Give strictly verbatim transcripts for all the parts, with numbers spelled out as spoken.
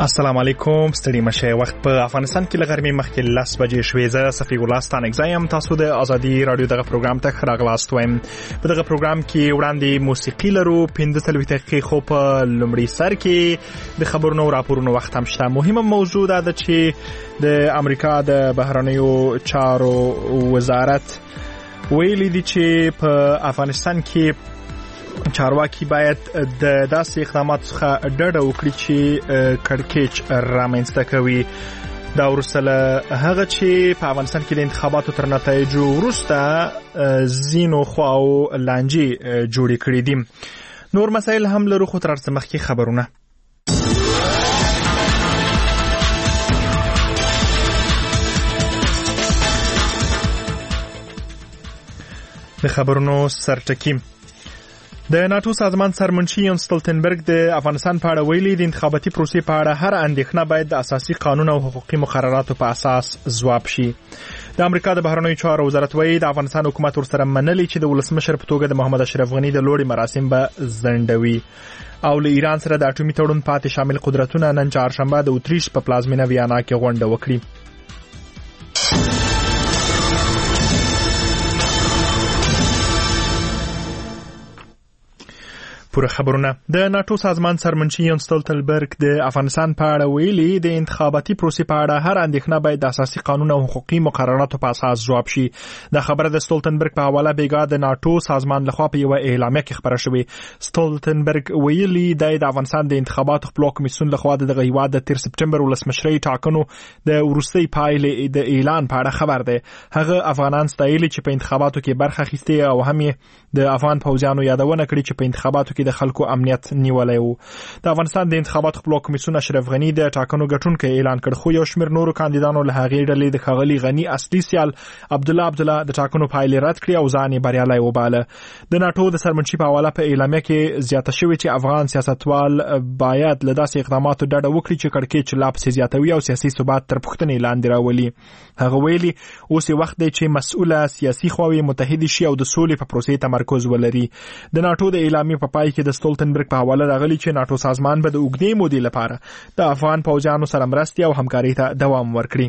السلام علیکم. ستړي مشه. وخت په افغانستان کې لغرمې مخکې لس بجې شوې. زه صفی الله ستانګزایم. تاسو د ازادي رادیو دغه پروګرام ته راغلاست وایم. په دغه پروګرام کې وړاندې موسیقي لرو. پنځه څلوېښت دقیقې خو په لومړي سر کې د خبرونو او راپورونو وخت هم شته. مهمه موضوع ده چې د امریکا د بهرنیو چارو وزارت ویلي دي چې په افغانستان کې چارواکي باید د داسې اقداماتو څخه ډډه وکړي چې کړکېچ رامنځته کوي. دا وروسته له هغه چې په افغانستان کې د انتخاباتو تر نتایجو وروسته ځینو خواو لانجې جوړې کړې دي. نور مسایل هم لرو، خو تر څه مخکې خبرونه. د خبرونو سرټکی. د ناتو سازمان سرمنشي یان ستولتنبرګ د افغانستان په اړه ویلي د انتخاباتي پروسې په اړه هر اندېښنه باید د اساسي قانون او حقوقي مقرراتو په اساس ځواب شي. د امریکا د بهرنیو چارو وزارت وایي د افغانستان حکومت ورسره منلي چې د ولسمشر په توګه د محمد اشرف غني د لوړې مراسم به ځنډوي. او له ایران سره د اټومي تړون پاتې شامل قدرتونه نن چهارشنبه د اتریش په پلازمینه ویانا کې غونډه وکړي. پوره خبرونه. د ناتو سازمان سرمنشي یان ستولتنبرګ د افغانستان په اړه ویلي د انتخاباتي پروسې په اړه هر اندېښنه باید د اساسي قانون او حقوقي مقرراتو په اساس ځواب شي. د خبره د ستولتنبرګ په حواله بیګا د ناتو سازمان لخوا په یو اعلامیه کې خبره شوې. ستولتنبرګ ویلي د افغانستان د انتخاباتو خپلواک کمیسیون لخوا د هیواد د تیر سپټمبر ولسمشرۍ ټاکنو د وروستۍ پایلې د اعلان په اړه خبر ده. هغه افغانان ستایلي چې په انتخاباتو کې برخه اخیستې او هم د افغان پوځیانو یادونه کړې چې په انتخاباتو کې د خلکو امنیت نیولای وو. د افغانستان د انتخاباتو خپلواک کمیسیون اشرف غنی د ټاکنو ګټونکو اعلان کړ، خو یو شمېر نورو کاندیدانو له هغې ډلې د ښاغلي غنی اصلي سیال عبدالله عبدالله د ټاکنو پایلې رد کړې او ځان یې بریالی وباله. د ناتو د سرمنشي په حواله په اعلامیه کې زیاته شوې چې افغان سیاستوال باید له داسې اقداماتو ډډه وکړي چې کړکېچ لا پسې زیاتوي او سیاسي ثبات تر پوښتنې لاندې راولي. هغه ویلي اوس وخت دی چې مسؤله سیاسي خواوې متحد شي او د سولې په پروسې تمرکز ولري. د ناتو د اعلامیې په پای کې د ستولتنبرګ په حواله راغلي چې ناتو سازمان به د اوږدې مودې لپاره د افغان پوځیانو سره مرستې او همکارۍ ته دوام ورکړي.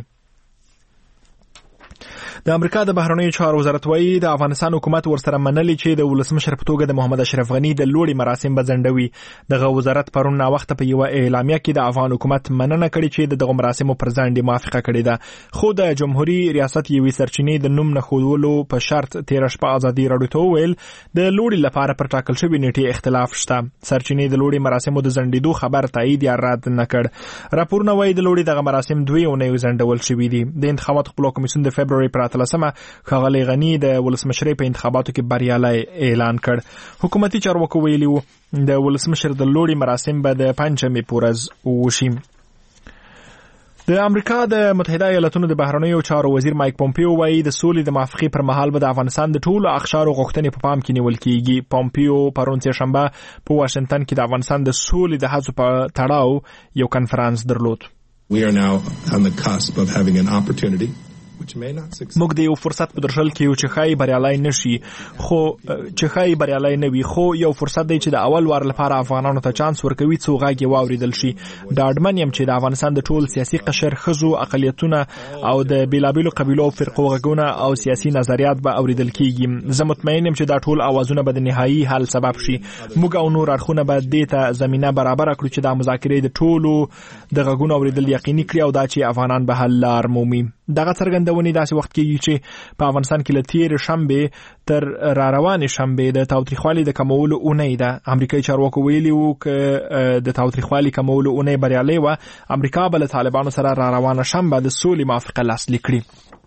د امریکا د بهرنیو چارو وزارت وایي د افغانستان حکومت ورسره منلي چې د ولسمشر په توګه د محمد اشرف غني د لوړې مراسم به ځنډوي. دغه وزارت پرون ناوخته په یو اعلامیه کې د افغان حکومت مننه کړې چې دغه مراسمو پر ځنډ موافقه کړې ده، خو د جمهوریت ریاست یوې سرچینې د نوم نه ښودلو په شرط تیر شپه ازادي رادیو ته وویل د لوړې لپاره پر ټاکل شوې نیټې اختلاف شته. سرچینې د لوړې مراسمو د ځنډېدو خبر تایید یا رد نه کړ. راپورونه وایي د لوړې دغه مراسم دوی اونۍ ځنډول شوي دي. د انتخاباتو خپلواک کمیسیون د فبروري پر اتلسمه ښاغلی غني د ولسمشرۍ په انتخاباتو کې بریالی اعلان کړ. حکومتي چارواکو ویلي وو د ولسمشر د لوړې مراسم به د پنجشنبې په ورځ وشي. د امریکا د متحده ایالاتونو د بهرنیو چارو وزیر مایک پومپیو وایي د سولې د موافقې پر مهال به د افغانستان د ټولو اقشارو غوښتنې په پام کې نیول کیږي. پومپیو پرون سهشنبه په واشنگټن کې د افغانستان د سولې د هڅو په تړاو یو کنفرانس درلود. We are now on the cusp of having an opportunity موږ د یو فرصت په درشل کې یو چې خای بریالای نشي خو چې خای بریالای نه وي خو یو فرصت دی چې د اول وار لپاره افغانانو ته چانس ورکوي څو غاګي واوریدل شي. د اډمن يم چې د افغانستان د ټول سیاسي قشر خزو اقلیتونه او د بیلابیلو قبیلو او فرقو غږونه او سیاسي نظریات به اوریدل کیږي. زه مطمئن یم چې دا ټول اوازونه به د نهایی حل سبب شي. موږ او نور اړخونه به دې ته زمينه برابر کړو چې د مذاکرې د ټولو د غږونو اوریدل یقیني کړي او دا چې افغانان به حل لار مومي. دغه څرګندونې داسې وخت کېږي چې په افغانستان کې له تېرې شنبې تر را روانې شنبې د تاوتریخوالي د کمولو اونۍ ده. امریکایي چارواکو ویلي وو که د تاوتریخوالي کمولو اونۍ بریالۍ وه، امریکا به له طالبانو سره را روانه شنبه د سولې موافقه لاسلیک کړي.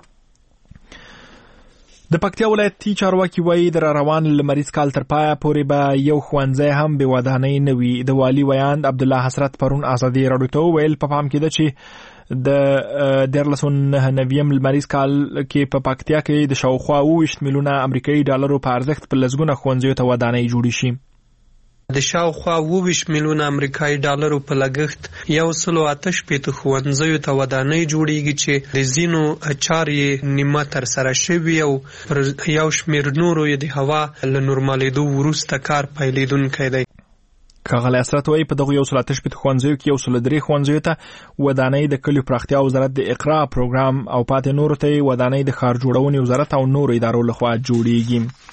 د پکتیا ولایتي چارواکي وایي د را روان لمریز کال تر پایه پورې به یو ښوونځی هم بې ودانۍ نه وي. د والي ویاند عبدالله حسرت پرون ازادي راډیو ته وویل په پام کې ده چې د دیارلس نهه نویم لمریز کال کې په پکتیا کې د شاوخوا اووه ویشت میلیونه امریکایي ډالرو په ارزښت په لسګونه ښوونځیو ته ودانۍ جوړې شي. د شاوخوا اووه ویشت میلیونه امریکایي ډالرو په لګښت یو سل او اته شپېته ښوونځیو ته ودانۍ جوړیږي چې د ځینو چارې نیمه ترسره شوي او پر یو شمېر نورو یې د هوا له نورمالېدو وروسته کار پیلېدونکی دی. ښاغلی اسرت وایي په دغو یو سل اته شپېته ښوونځیو کې یو سل درې ښوونځیو ته ودانۍ د کلیو پراختیا وزارت د اقرا پروګرام او پاتې نورو ته ودانۍ د ښار جوړونې وزارت او نورو ادارو لخوا جوړیږي.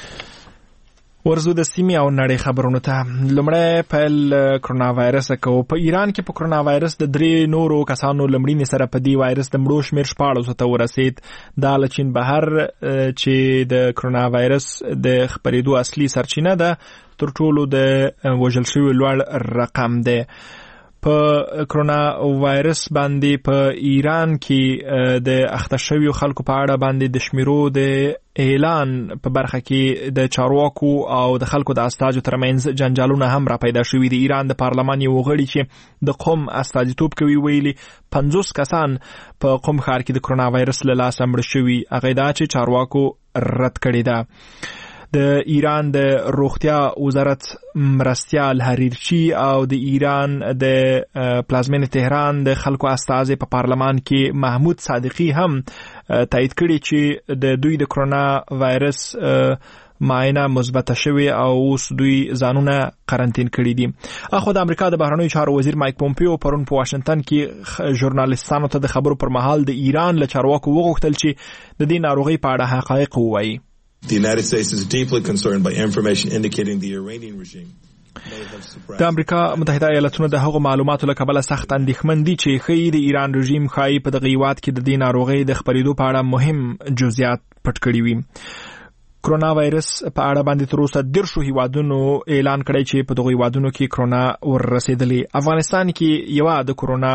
ورزو د سیمې او نړۍ خبرونو ته. لومړی پیل کرونا وایرس کوو. په ایران کې په کرونا وایرس د درې نورو کسانو لمړینې سره په دې وایرس د مړو شمېر شپاړسو ته ورسید. دا له چین بهر چې د کرونا وایرس د خپرېدو اصلي سرچینه ده تر ټولو د وژل شویو لوړ رقم دی. په کرونا وایرس باندې په ایران کې د اخته شویو خلکو په اړه باندې د شمیرو د اعلان په برخه کې د چارواکو او د خلکو د استازو ترمنځ جنجالونه هم را پیدا شوي دي. ایران د پارلمان یو غړي چې د قوم استازیتوب کوي ویلي پنځوس کسان په قوم ښار کې د کرونا وایرس له لاسه مړه شوي. هغه دا چې چارواکو رد کړې ده. د ایران د روغتیا وزارت مرستیال حریرچی او د ایران د پلازمینې تهران د خلکو استازي په پارلمان کې محمود صادقی هم تایید کړي چې د دوی د کرونا وایرس معاینه مثبته شوی او اوس دوی ځانونه قرنطین کړي دي. اخو د امریکا د بهرنیو چارو وزیر مایک پومپیو پرون په واشنگټن کې ژورنالیستانو ته د خبرو پر مهال د ایران له چارواکو وغوښتل چې د دې ناروغۍ په اړه حقایق ووایي. The United States is deeply concerned by information indicating the Iranian regime. د امریکا متحده ایالاتونو د هغو معلوماتو له کبله سخت اندېښمن دي چې ښایي د ایران رژیم ښایي په دغه هیواد کې د دې ناروغۍ د خپرېدو په اړه مهم جزئیات پټ کړي وي. کرونا وایرس په اړه باندې تر اوسه دیرشو هیوادونو اعلان کړی چې په دغو هیوادونو کې کرونا ورسېدلې. افغانستان کې یوه د کرونا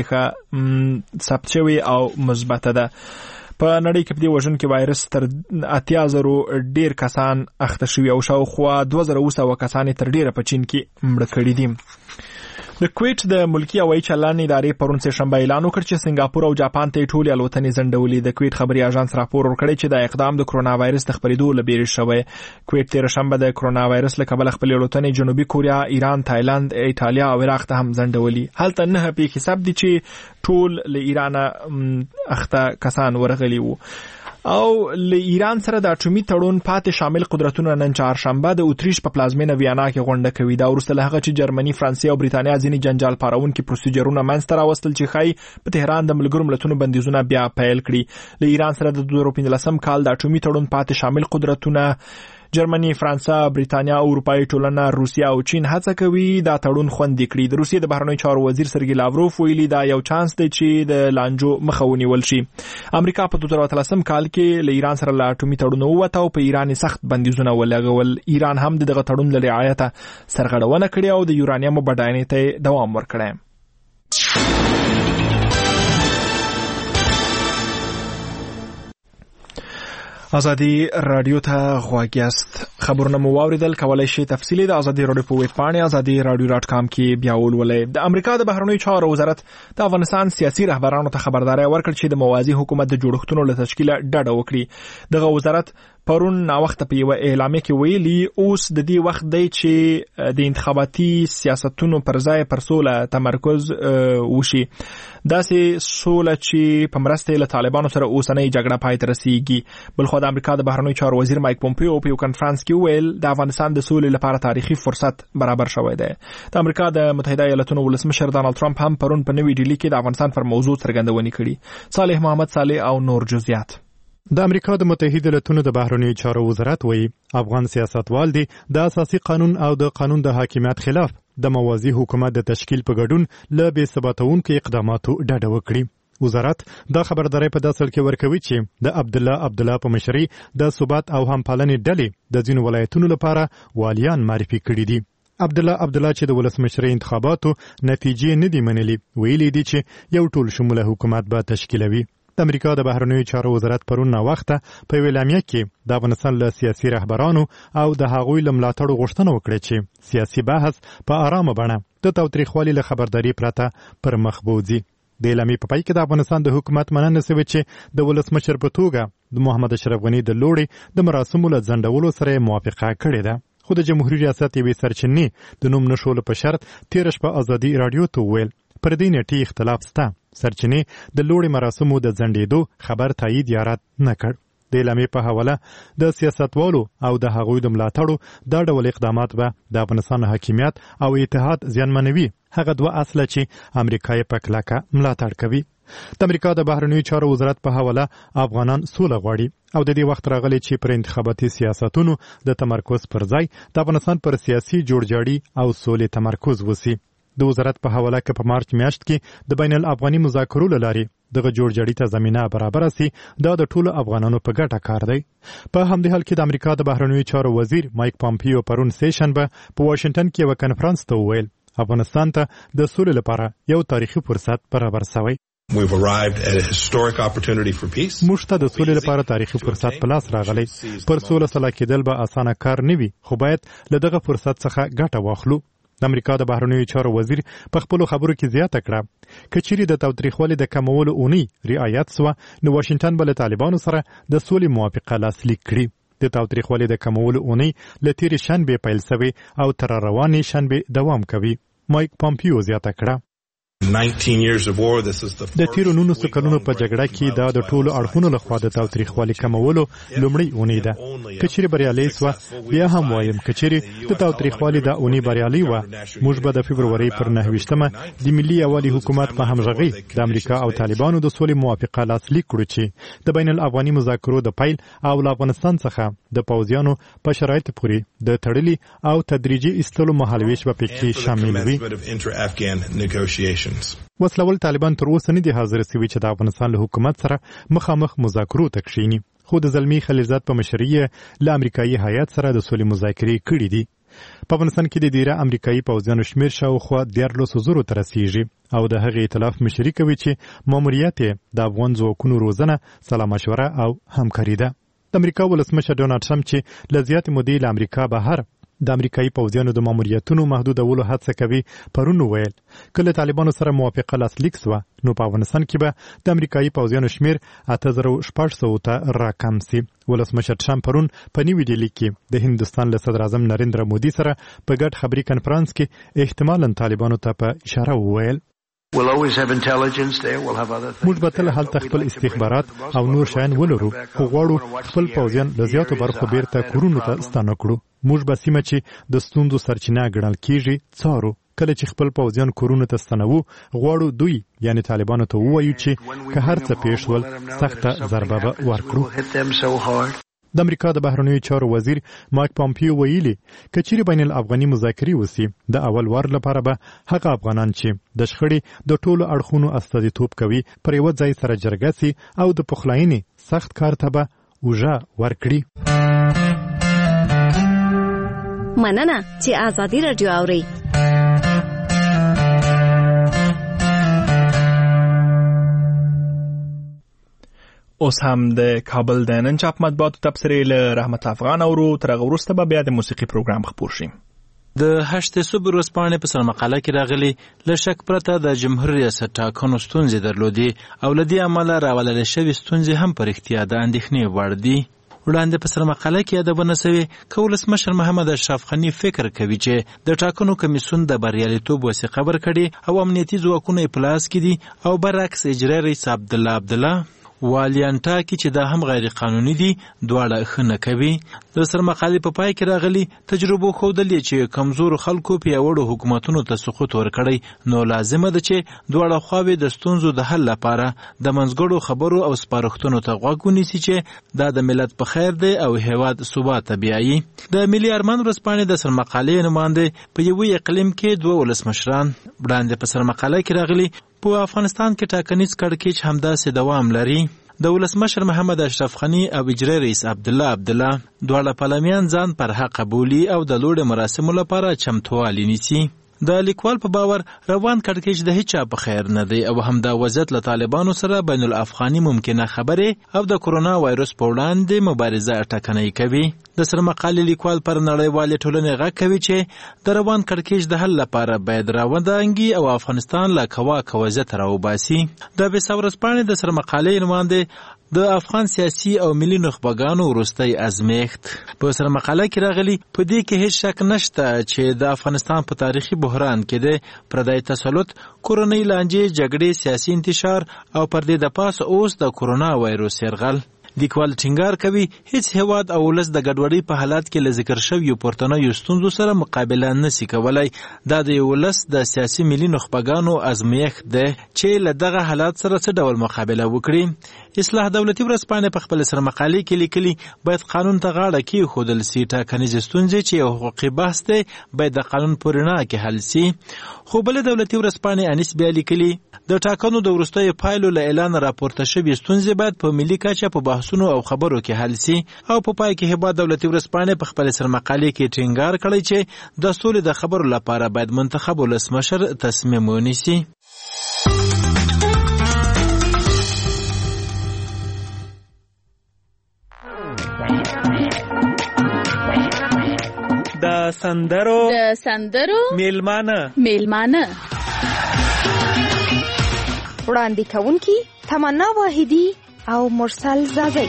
پیښه ثبت شوې او مثبته ده. په نړۍ کې په دې وژن کې وایرس تر اتیا زرو ډیر کسان اخته شوي او شاوخوا دوه زره اوه سوه کسان تر ډیره په چین کې مړه کړي دي. د کویټ د ملکی هوایي چلن ادارې پرون سه شنبه اعلان وکړ چې سنگاپور او جاپان ته ټولې الوتنې ځنډولې. د کویټ خبري اژانس راپور ورکړی چې دا اقدام د کرونا وایرس د خپرېدو لپاره شوی. کویټ تیر شنبه د کرونا وایرس له کبله خپل الوتنې جنوبي کوریا، ایران، تایلند، ایتالیا او عراق ته هم ځنډولې. هلته نه په حساب دي چې ټول له ایران اخته کسان ورغلي وو. او له ایران سره د اټومي تړون پاتې شامل قدرتونه نن چهارشنبه د اتریش په پلازمینه ویانا کې غونډه کوي. دا وروسته له هغه چې جرمني، فرانسې او بریتانیا ځینې جنجال پارونکي پروسیجرونه منځته راوستل چې ښایي په تهران د ملګرو ملتونو بندیزونه بیا پیل کړي. له ایران سره د دوه زره پنځلسم کال د اټومي تړون پاتې شامل قدرتونه جرمني، فرانسه، بریتانیا، اروپایي ټولنه، روسیا او چین هڅه کوي دا تړون خوندي کړي. د روسیې د بهرنیو چارو وزیر سرګي لاوروف ویلي دا یو چانس دی چې د لانجو مخه ونیول شي. امریکا په دوه زره اتلسم کال کې له ایران سره له اټومي تړون ووته او په ایران سخت بندیزونه ولګول. ایران هم دغه تړون له رعایت سرغړونه کړې او د یورانیم بډاینې ته دوام ورکړی. ازادي رادیو ته غوږ یاست. خبرونه مو واوریدل. کولای شئ تفصیلی د ازادي رادیو په ویب پاڼه ازادي رادیو ډاټ کام کې بیا ولولئ. د امریکا د بهرنیو چارو وزارت د افغانستان سیاسي رهبرانو ته خبرداري ورکړه چې د موازی حکومت د جوړښتونو له تشکیل ډډه وکړي. دغه وزارت پرون ناوخته په یو اعلامیه کې ویلي اوس د دې وخت دی چې د انتخاباتي سیاستونو پر ځای پر سوله تمرکز وشي. داسې سوله چې په مرسته له طالبانو سره اوسنۍ جګړه پای ته رسیږي. بلخو د امریکا د بهرنیو چارو وزیر مایک پومپیو په یو کنفرانس کې ویل د افغانستان د سولې لپاره تاریخي فرصت برابر شوی دی. د امریکا د متحده ایالاتونو ولسمشر ډانلډ ټرمپ هم پرون په نوې ډیلي کې د افغانستان پر موضوع څرګندونې کړي. صالح محمد صالح او نور جزئیات. د امریکا د متحده ایالاتونو د بهرنیو چارو وزارت وایي افغان سیاستوال دي د اساسي قانون او د قانون د حاکمیت خلاف د موازی حکومت د تشکیل په ګډون له بې ثباتونکو اقداماتو ډډه وکړي. وزارت دا خبرداري په داسل کې ورکوي چې د عبد الله عبد الله په مشرۍ د ثبات او همپالنې ډلې د ځینو ولایتونو لپاره والیان معرفي کړي دي. عبد الله عبد الله چې د ولسمشرۍ انتخاباتو نتیجې نه دي منلي، ویلي دي چې یو ټول شموله حکومت به تشکیلوي. د امریکا د بهرنیو چارو وزارت پرون وخته په ویلامیا کې د افغانستان له سیاسي رهبرانو او د هغوی له ملاتړو غوښتنه وکړه چې سیاسي بحث په آرامه بڼه د تاوتریخوالي له خبرداري پرته پر مخ بوځي. د اعلامیې په پای کې د افغانستان د حکومت مننه شوې چې د ولسمشر په توګه د محمد اشرف غني د لوړې د مراسمو له ځنډولو سره موافقه کړې ده. خو د جمهوریت ریاست یوې سرچینې د نوم نشولو په شرط تېره شپه ازادي رادیو ته وویل پر دې نیټې اختلاف شته. سرچینې د لوړې مراسمو د ځنډېدو خبر تایید یا رد نه کړ. د اعلامیې په حواله د سیاستوالو او د هغوی د ملاتړو دا ډول اقدامات به د افغانستان حاکمیت او اتحاد زیانمنوي، هغه دوه اصله چې امریکا یې په کلکه ملاتړ کوي. د امریکا د بهرنیو چارو وزارت په حواله افغانان سوله غواړي او د دې وخت راغلی چې پر انتخاباتي سیاستونو د تمرکز پر ځای د افغانستان پر سیاسي جوړجاړي او سولې تمرکز وسی. د وزارت په حواله کې په مارچ میاشت کې د بین الافغاني مذاکرو له لارې دغه جوړجاړي ته زمینه برابره سي، دا د ټولو افغانانو په ګټه کار دی. په همدې حال کې د امریکا د بهرنیو چارو وزیر مایک پامپیو پرون سیشنبه په واشنگټن کې یو کنفرانس ته وویل افغانستان ته د سولې لپاره یو تاریخي فرصت برابر شوی. We've arrived at a historic opportunity for peace. موږ ته د سولې لپاره تاریخي فرصت په لاس راغلی. پر سوله سلا کېدل به اسانه کار نه وي، خو باید له دغه فرصت څخه ګټه واخلو. د امریکا د بهرنیو چارو وزیر په خپلو خبرو کې زیاته کړه که چیرې د تاوتریخوالي د کمولو اونۍ رعایت سوه نو واشنګټن به له طالبانو سره د سولې موافقه لاسلیک کړي. د تاوتریخوالي د کمولو اونۍ له تېرې شنبې پیل سوې او تر روانې شنبې دوام کوي. مایک پامپیو زیاته کړه د تیرو نولسو کلونو په جګړه کې دا د ټولو اړخونو لخوا د تاوتریخوالي کمولو لومړۍ اونۍ ده. که چیرې بریالۍ سوه بیا هم وایم که چیرې د تاوتریخوالي دا اونۍ بریالۍ وه موږ به د فبرورۍ پر نهه ویشتمه د ملي یووالي حکومت په همغږۍ د امریکا او طالبانو د سولې موافقه لاسلیک کړو چې د بین الافغاني مذاکرو د پیل او له افغانستان څخه د پوځیانو په شرایطو پورې د تړلي او تدریجي ایستلو مهالویش به پکې شامل وي. وسلوال طالبان تر اوسه نه دي حاضر سوي چې د افغانستان له حکومت سره مخامخ مذاکرو ته کښیني، خو د زلمی خلیلزاد په مشرۍ له امریکایي هیات سره د سولې مذاکرې کړي دي. په افغانستان کې د ډیره امریکایي پوځیانو شمیر شاوخوا دیارلسو زرو ته رسیږي او د هغې ائتلاف مشري کوي چې ماموریت یې د افغان ځواکونو روزنه، سلا مشوره او همکاري ده. د امریکا ولسمشر ډونالډ ټرمپ چې له زیاتې مودې له امریکا بهر د امریکایي پوځیانو د ماموریتونو محدودولو هڅه کوي پرون وویل کله طالبانو سره موافقه لاسلیک سوه نو په افغانستان کې به د امریکایي پوځیانو شمیر اته زره شپږ سوه ته راکم سي. ولسمشر ټرمپ پرون په نیوي ډیلي کې د هندوستان له صدر اعظم نریندرا مودي سره په ګډ خبري کنفرانس کې احتمالاً طالبانو ته په اشاره وویل موږ به تل هلته خپل استخبارات او نور شیان ولرو، خو غواړو خپل پوځیان له زیاتو برخو بیرته کورونو ته ستانه کړو. موږ به سیمه چې د ستونزو سرچینه ګڼل کیږي څارو. کله چې خپل پوځیان کورونو ته ستنوو غواړو دوی یعنی طالبانو ته ووایو چې که هر څه پیښ شول سخته ضربه به ورکړو. د امریکا د بهرنیو چارو وزیر مایک پامپیو ویلي که چیرې بین الافغاني مذاکرې وسي د اول وار لپاره به هغه افغانان چې د شخړې د ټولو اړخونو استازیتوب کوي پر یوه ځای سره جرګه سي او د پخلاینې سخت کار ته به اوږه ورکړي. مننه چې آزادي راډیو اورئ. اوس هم د کابل د نن چاپ مطبوعاتو تبصرې له رحمت افغان اورو. تر هغه وروسته به بیا د موسیقي پروګرام خپور شي. د هشت صبح ورځپاڼې په سرمقاله کې راغلي له شک پرته د جمهور ریاست ټاکنو ستونزې درلودې او له دې امله راولل شوې ستونزې هم په رښتیا د اندېښنې وړ دي. وړاندې په سرمقاله کې یادونه شوې که ولسمشر محمد اشرف غني فکر کوي چې د ټاکنو کمیسیون د بریالیتوب وثیقه ورکړي او امنیتي ځواکونه یې په لاس کې دي او برعکس اجرا رئیس عبدالله عبدالله والیانټا کې چې دا هم غیر قانوني دي دواړه ښه نه کوي. د سرمقالې په پای کې راغلي تجربو ښودلې چې کمزورو خلکو پیاوړو حکومتونو ته سقوط ورکړی نو لازمه ده چې دواړه خواوې د ستونزو د حل لپاره د منځګړو خبرو او سپارښتنو ته غوږ ونیسي چې دا د ملت په خیر دی او هیواد ثبات ته بیایي. د ملي ارمان ورځپاڼې د سرمقالې نماینده په یوه اقلیم کې دوه ولسمشران وړاندې په سرمقاله کې راغلي په افغانستان کې ټاکنیز کړکېچ همداسې دوام لري. د ولسمشر محمد اشرف غني او اجرا رئیس عبدالله عبدالله دواړه پارلمان ځان پر حق بولي او د لوړ مراسمو لپاره چمتووالی نیسي. د لیکوال په باور روان کړکېچ د هیچا په خیر نه دی او همدا وضعیت له طالبانو سره بین الافغاني ممکنه خبرې او د کرونا وایرس په وړاندې مبارزه ټکنۍ کوي. د سرمقالې لیکوال پر نړیوالې ټولنې غږ کوي چې د روان کړکېچ د حل لپاره باید راودانګي او افغانستان له کواکه وضعیت راوباسي. د بیسا ورځپاڼې د سرمقالې نماینده د افغان سیاسي او ملي نخبګانو وروستی ازمیښت په سرمقاله کې راغلي په دې کې هیڅ شک نشته چې د افغانستان په تاریخي بحران کې د پردی تسلط، کورنۍ لانجې، جګړې، سیاسي انتشار او پر دې د پاسه اوس د کرونا وایرس یرغل لیکوال ټینګار کوي هیڅ هیواد او ولس د ګډوډۍ په حالات کې له ذکر شویو پورتنیو ستونزو سره مقابله نشي کولای. دا د یو ولس د سیاسي ملي نخبګانو ازمایښت دی چې له دغه حالات سره څه ډول مقابله وکړي. اصلاح دولتي ورځپاڼې په خپل سر مقالې کې لیکلي باید قانون ته غاړه کېښودل سي. ټاکنیزې ستونزې چې یو حقوقي بحث دی باید د قانون په رڼا کې حل سي. خو بلې دولتي ورځپاڼې انیس بیا لیکلي د ټاکنو د وروستیو پایلو له اعلانه راپورته شوې ستونزې باید په ملي کچه په بحثونو او خبرو کې حل سي. او په پای کې هیواد دولتي ورځپاڼې په خپل سر مقالې کې ټینګار کړی چې د سولې د خبرو لپاره باید منتخب ولسمشر تصمیم ونیسي. د سندرو د سندرو میلمانه میلمانه وړاندې کوونکي تمنا واحدی او مرسل زاغی.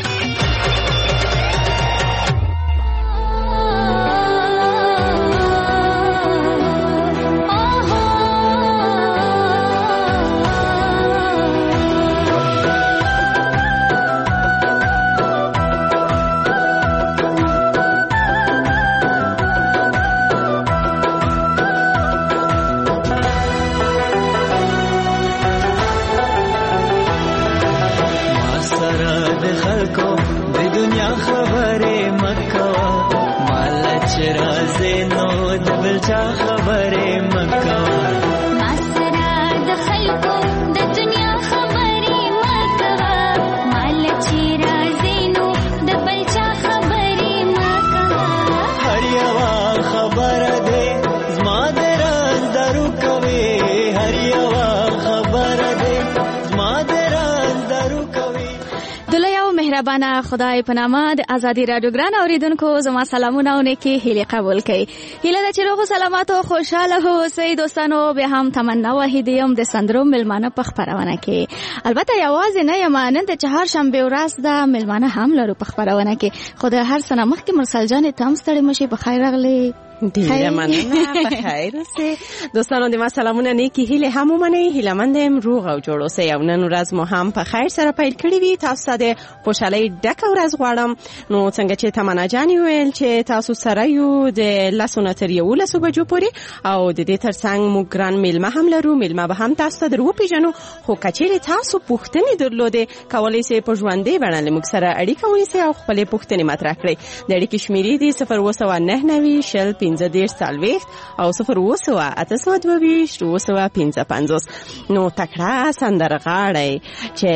مهربانه خدای په نامه د ازادي رادیو ګران اوریدونکو زما سلامونه او نیکی هیله قبول کړئ. هیله ده چې روغ سلامت او خوشاله اوسئ دوستانو. به هم تمنا واحدی هم د سندرو میلمانه په خبرونه کې. البته یوازې نه یم، نن د چهارشنبه ورځ ده میلمانه هم لرو په خبرونه کې. خو د هر څه نه مخکې مرسل جان ته هم ستړي مشي. په خیر راغلی. ډیره مننه. په خیر اوسئ دوستانو. د ما سلامونه نیکی هیله هم ومنئ. هیله مند یم روغ او جوړ اوسئ. او نن ورځ مو هم په خیر سره پیل کړی وي. تاسو ته خوشحالي ډکه ورځ غواړم. نو څنګه چې تمنا جان ویل چې تاسو سره یو د لسونه تر یولسو بجو پورې او د دې ترڅنګ موږ ګران میلمه هم لرو. میلمه به هم تاسو ته درو پیژنو. خو کچېرې تاسو پوښتنې درلودې کولای شئ په ژوندۍ بڼه له موږ سره اړیکه ونیسئ او خپلې پوښتنې مطرح کړئ. د اړیکې شمیرې دي صفر اووه سوه نهه نوي شل پنځه دېرش څلوېښت او صفر اووه سوه اته سوه دوه ویشت اووه سوه پنځه پنځوس. نو تکړه سندرغاړی چې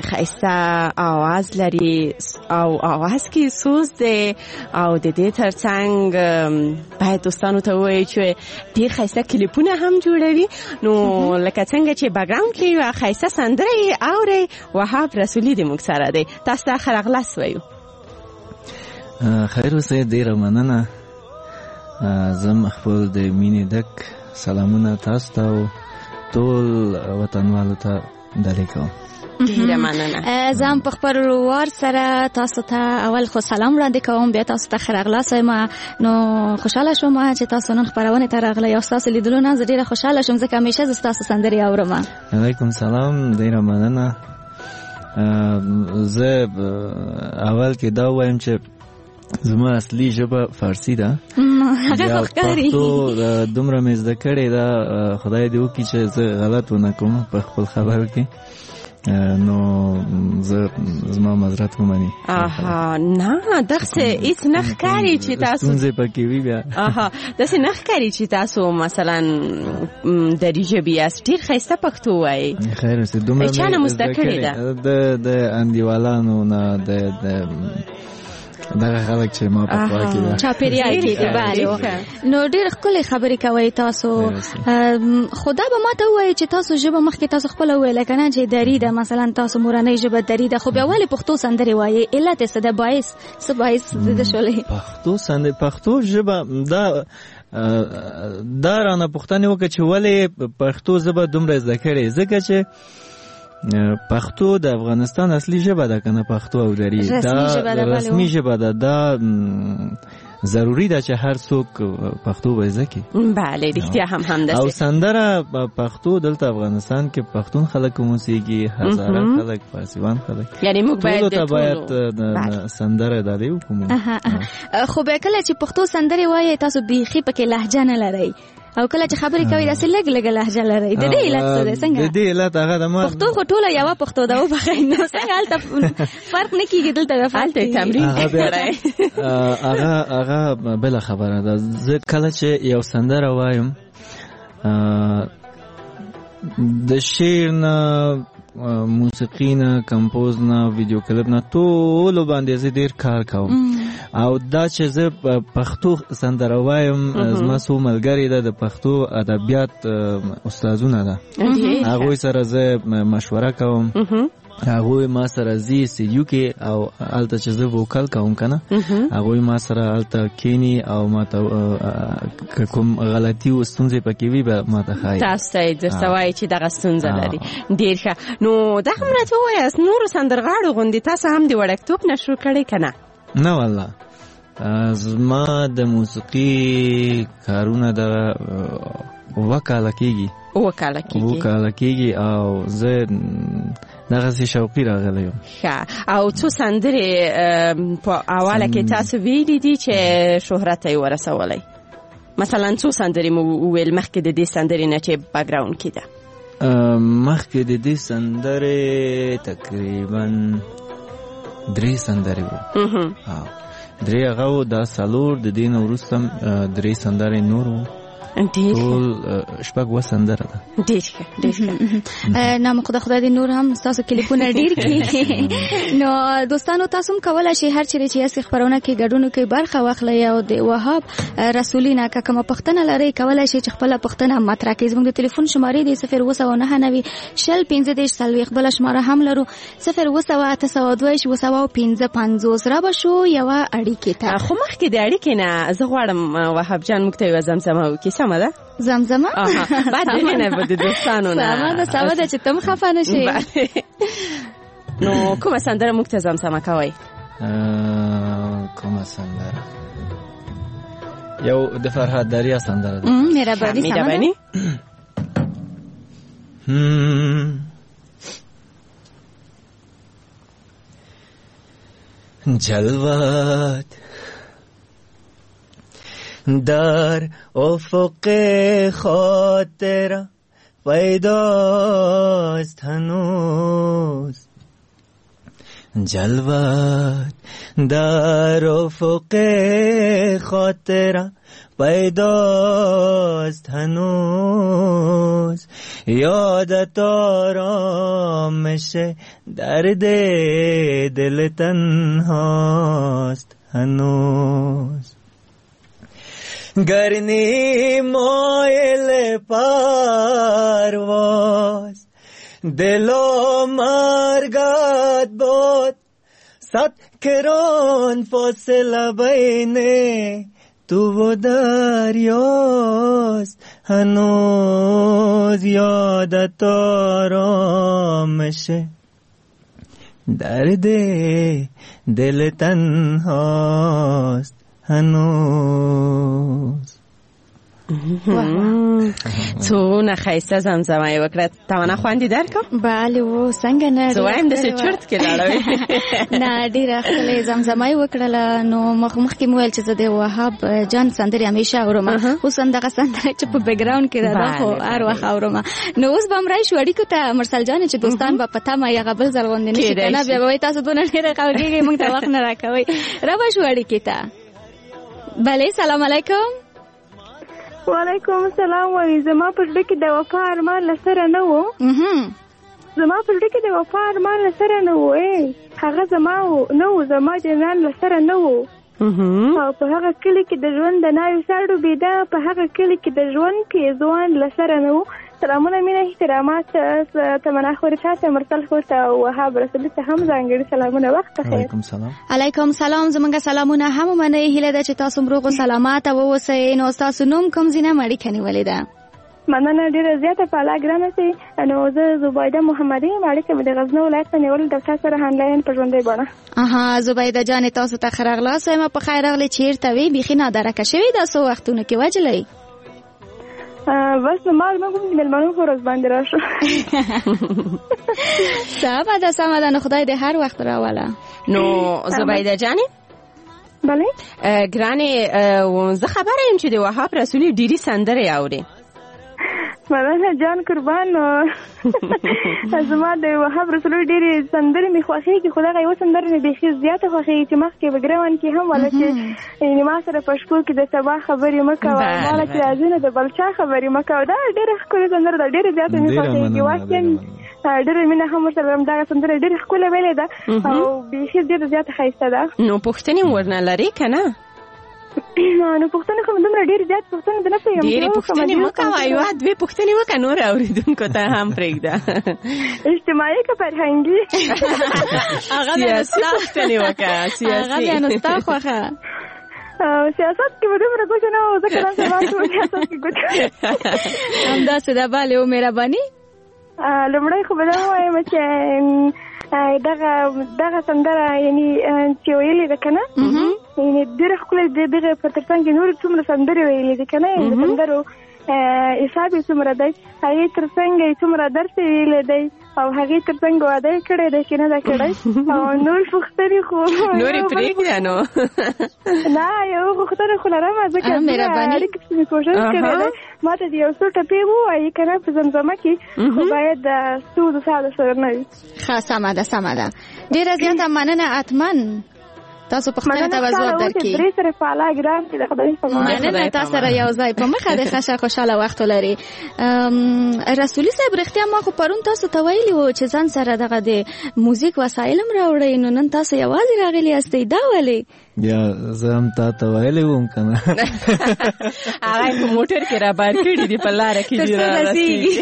ښایسته آواز لري او آواز کې سوز دی او د دې ترڅنګ باید دوستانو ته ووایي چې ډېر ښایسته کلیپونه هم جوړوي. نو لکه څنګه چې بیکګراوند کې یوه ښایسته سندره یې اورئ. وهاب رسولي د موږ سره دی. تاسو ته ښه راغلاست وایو. خیر اوسئ. ډېره مننه. زم خپل د مینې ډک سلامونه تاسو ته او ټول وطنوالو ته ډالۍ کوم. ډیره مننه. زم په خپل وروار سره تاسو ته اول خو سلام وړاندې کوم. بیا تاسو ته ښه راغلاست وایم. نو خوشاله شوم چې تاسو نن خپرونه ته راغلی او ستاسو لیدلو نه زه ډیره خوشاله شوم ځکه همیشه زه ستاسو سندرې اورم. علیکم سلام. ډیره مننه. زه اول کې دا وایم چې زما اصلي ژبه فارسی ده. هغه ښکاري. پښتو دومره مې زده کړې ده. خدای دې وکړي چې زه غلط ونه کوم په خپل خبرو کې. نو زه زما معذرت ومنئ. آها نه دغسې هېڅ نه ښکاري چې تاسو ستونزې پکې وي بیا. آها داسې نه ښکاري چې تاسو مثلا دري ژبې یاست. ډېر ښایسته پښتو وایي. خیر اوسئ. دومره چا نه مو زده کړې ده؟ د انډیوالانو نه د دغه خلک چې ما په خوا کې ده چاپېریال کې دي. بله نو ډېر ښکلې خبرې کوئ تاسو. خو دا به ما ته ووایي چې تاسو ژبه مخکې تاسو خپله وویله که نه چې دري ده مثلا تاسو مورنۍ ژبه دري ده. خو بیا ولې پښتو سندرې وایي؟ علت یې څه ده؟ باعث څه باعث د شولې؟ پښتو سندرې پښتو ژبه دا دا رانه پوښتنې وکړه چې ولې پښتو ژبه دومره زده کړې. ځکه چې پښتو د افغانستان اصلي ژبه ده کنه. پښتو او دري دا رسمي ژبه ده. دا ضروری ده چې هر څوک پښتو به زده کړي. بله رښتیا هم همداسې. او سندره پښتو دلته افغانستان کې پښتون خلک موسیقي، هزاره خلک، فارسیوان خلک، یعنی موږ باید ټول ته باید سندره دالې وکړو. خو به کله چې پښتو سندره وایي تاسو بیخي پکې لهجه نه لرئ او کله چې خبرې کوي داسې لږ لږ لهجه لري. د دې علت څه دی؟ څنګه د دې علت هغه د ما پښتو خو ټوله یوه پښتو ده وبخئ، نو څنګه هلته فرق نه کېږي؟ دلته فرق تمرین هغه هغه بله خبره ده. زه کله چې یو سندره وایم د شعر نه، موسیقي نه، کمپوز نه، ویډیو کلیپ نه، ټولو باندې زه ډېر کار کوم. او دا چې زه پښتو سندره وایم، زما څو ملګري ده د پښتو ادبیات استادونه ده، هغوی سره زه مشوره کوم. هغوی ما سره زی سټډیو کې او هلته چې زه ووکل کوم که نه، هغوی ما سره هلته کینی او ما ته کوم غلطي و ستونزې پکې وي به ما ته ښایي. تاسو ته یې درته وایي چې دغه ستونزه لري. ډېر ښه. نو دغه هم راته ووایاست نورو سندرغاړو غوندې تاسو هم د وړکتوب نه شروع کړی که نه؟ نه والله، زما د موسیقي کارونه دغه اووه کاله کېږي. اووه کاله کېږي اووه کاله کېږي او زه دغسې شوقي راغلی یم. ښه. او څو سندرې په اوله کې تاسو ویلي دي چې شهرت ته یې ورسولی؟ مثلا څو سندرې مو وویل مخکې د دې سندرې نه چې بکګراونډ کې ده؟ مخکې د دې سندرې تقریبا درې سندرې وو. درې هغه وو، دا څلور، د دې نه وروسته درې سندرې نور وو. ټول شپږ اووه سندره ده. ډېر ښه ډېر ښه. نام خدا خدای دې نور هم ستاسو کلیپونه ډېر کړي. نو دوستانو تاسو هم کولی شئ هر چیرې چې یاست خپرونه کې ګډون کې برخه واخلئ او د وهاب رسولي نه که کومه پوښتنه لرئ کولی شئ چې خپله پوښتنه مطرح کړئ. زموږ د تلیفون شمارې دی صفر اووه سوه نهه نوي شل پنځه دېرش څلوېښت. بله شماره هم لرو صفر اووه سوه اته سوه دوه ویشت اووه سوه پنځه پنځوس. را به شو یوه اړیکې ته. خو مخکې د اړیکې نه زه غواړم وهاب جان موږ ته یوه زمزمه وکړي. سمه ده؟ زمزمه؟ بعد دغه نه به د دوستانو نه. سمه ده سمه ده چې ته هم خفه نه شې. نو کومه سندره موږ ته زمزمه کوئ؟ کومه سندره؟ یو د فرهاد دریا سندره ده. مهرباني. مهرباني. جلوات در افق خاطر پیداست هنوز، جلوات در افق خاطر پیداست هنوز، یادت آرامش درد دل تنهاست هنوز، گرنی مایل پرواز دل و مرگت بود، صد کران فاصله بین تو و دریاست هنوز، یادت آرامش درد دل تنهاست هنوز. څونه ښایسته زمزمه یې وکړه. تمنا خوندې درکړم؟ بله و څنګه نه، زه وایم داسې چرت کې لاړوې. نه ډېره ښکلې زمزمه یې وکړله. نو مخکې مو ویل چې زه د وهاب جان سندرې همیشه اورم، اوس هم دغه سندره چې په بیکګراونډ کې ده دا خو هر وخت اورم. نو اوس به هم راشو اړیکو ته مرسل جانې چې دوستان به په تمه یغه بل ځل غوندې نه شي که نه بیا به وایي تاسو دونه ډېره غږېږئ موږ ته وخت نه راکوئ. را به شو اړیکې ته. بله سلام علیکم. وعلیکم السلام. وایي زما په زړه کې د وفا ارمان له سره نه و، زما په زړه کې د وفا ارمان له سره نه و، هغه زما نه و، زما جنان له سره نه و، او په هغه کلي کې د ژوند د ناوې سر ډوبېده، په هغه کلي کې د ژوند پېزوان له سره نه و. سلامونه مینه احترامات تمنا خوري تاسو مرسل خور ته وهاب رسول ته هم ځانګړي سلامونه. وخت بخیر. علیکم سلام. علیکم سلام. زمونږ سلامونه هم منئ. هیله ده چې تاسو روغ او سلامات اوسئ. نو تاسو نوم کوم ځای نه مړی کني ولیدا؟ مننه ډیره زیاته په الله ګرانه سي. نو زه زبیده محمدي مالک مې د غزنی ولایت څخه نیول د تاسو سره هانلاین په ژوندۍ بڼه. اها زبیده جان تاسو ته خیر اغلاس ما په خیر اغلی چیرته وی بيخي نادرکه شوی د سو وختونه کې وجلې بس مال موږ د ملمنو خورز باندې راشو. سبا د سما د خدای د هر وخت راواله. نو زبیده جان بله ګرانه زه خبره يم چې د وهاب رسولي ډيري سندره اوري. مننه جان قربان. زما د وهاب رسولي ډيري سندره می خوښيږي خو دا یو سندره می بيخي زیاته خوښيږي چې مخکې بګراون کې هم ولا چې یعنی ما سره پښتو کې د سبا خبرې مکه او مال چې ازونه د بلچا خبرې مکه دا ډېر ښکلي سندره ده ډېر زیاته می خوښيږي واکه ډېر مینه هم سره دا سندره ډېر ښکلي ویلې ده او بيخي ډېر زیاته ښایسته ده. نو پښتني ورنه لري کنه نو پښتنه کوم دومره ډېر زیات پښتنه د نه پیغام ډېر پښتني مکه وایو دوی پښتني وکړه نور اوریدونکو ته هم پرېږده اجتماعي که فرهنګي هغه سیاسي پښتني وکړه سیاسي هغه نو ستا خوښه سیاست کې به دومره ګوښه نه وه ځکه نن سبا ټول سیاست کې ګوښه همداسې ده بله او مهرباني. لومړی خو به دا ووایم چې دغه دغه سندره یعنی چې ویلې ده که نه یعنی ډېره ښکلې د دغه په تر څنګ کې نورې څومره سندرې ویلې دي که نه د سندرو حساب یې څومره دی هغې تر څنګ یې څومره درس یې ویلی دی او هغې تر څنګ واده یې کړی دی چې نه ده کړی او نور پوښتنې خو نورې پرېږده نو نه یو پوښتنه خو لرمه ځکه اړیکې پسې مې کوښښ کړی دی ما ته د یو څو ټپې ووایي که نه په زمزمه کې خو باید د ستونزو ساده سره نه وي. ښه سمه ده سمه ده ډېره زیاته مننه اتمن تاسو پښتنه ته ځواب درکړي. درې سره په الله ګرام چې د خدای په امان. مننه تاسو سره یو ځای په مخه د ښه خوشاله وخت لري. رسولي صاحب رښتیا ما خو پرون تاسو ته ویلي وو چې ځان سره دغه د موزیک وسایل هم راوړئ نو نن تاسو یوازې راغلي یاستئ دا ولې؟ بیا زه هم تا ته ویلی وم که نه هغه په موټر کې را بار کړي دي په لاره کې دي رارسېږي.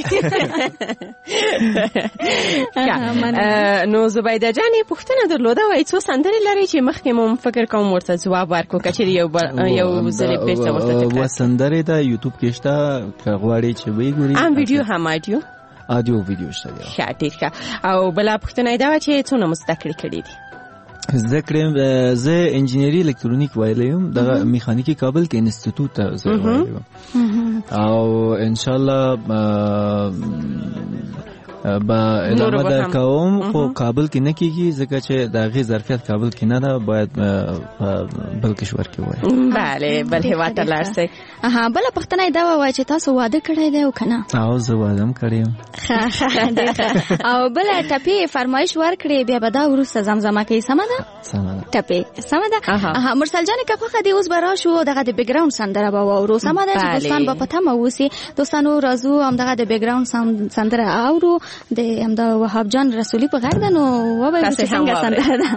نو زبیده جانې پوښتنه درلوده وایي څو سندرې لرئ چې مخکې مو فکر کوم ورته ځواب ورکړو که چېرې یو یو ځلې بېرته ورته تکرار و سندرې ده یوټوب کې شته که غواړئ چې ویې ګورئ هم ویډیو هم آډیو آډیو ویډیو شته دی. ښه ډېر ښه. او بله پوښتنه یې دا وه چې څونه مو زده کړې کړي دي؟ زده کړم زه انجینری الکترونیک ویلی یم دغه میخانیکي کابل کې انسټیټوټ ته زه ویلی یم او انشاءالله با ادامه در کوم خو کابل کې نه کېږي ځکه چې د هغې ظرفیت کابل کې نه ده باید بل کشور کې وایي. بله بل هېواد ته لاړ شئ. بله پوښتنه یې دا ووایه چې تاسو واده کړی دی او که نه؟ او زه واده هم کړی یم. ښه ښه ډېر ښه. او بله ټپې فرمایش ورکړې بیا به دا وروسته زمزمه کوي سمه ده؟ سمه ده. ټپې سمه ده. مرسل جانې که خوښه دې اوس به راشو دغه د بیکګراوند سندره به واورو سمه ده چې دوستان به په تمه اوسي. دوستانو راځو همدغه د بیکګراوند سندره اورو د همدا وهاب جان رسولي په غږ ده نو ووایو چې څنګه سندره ده.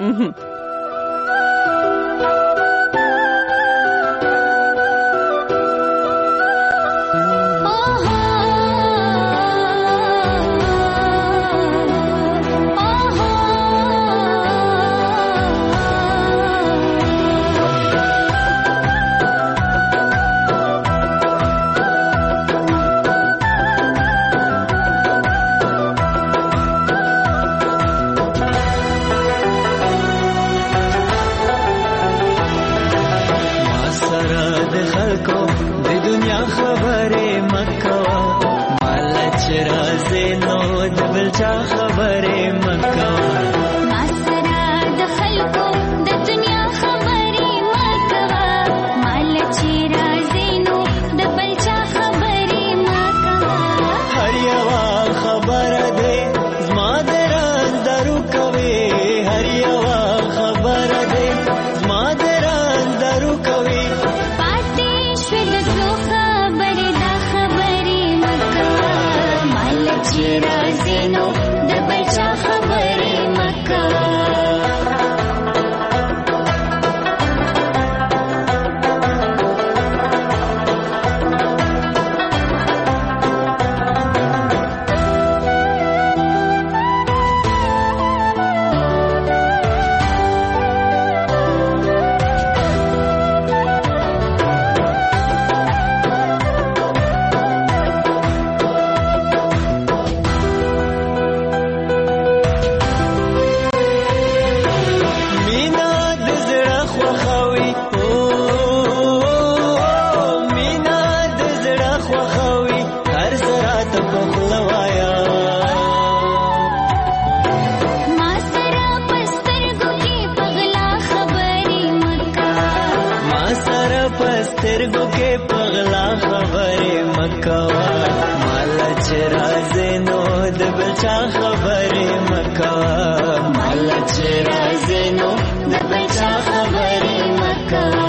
سترګو کې پغلا خبرې مکوا مال چې راځي نو د بچا خبرې مکوا مال چې راځي نو د بچا خبرې مکوا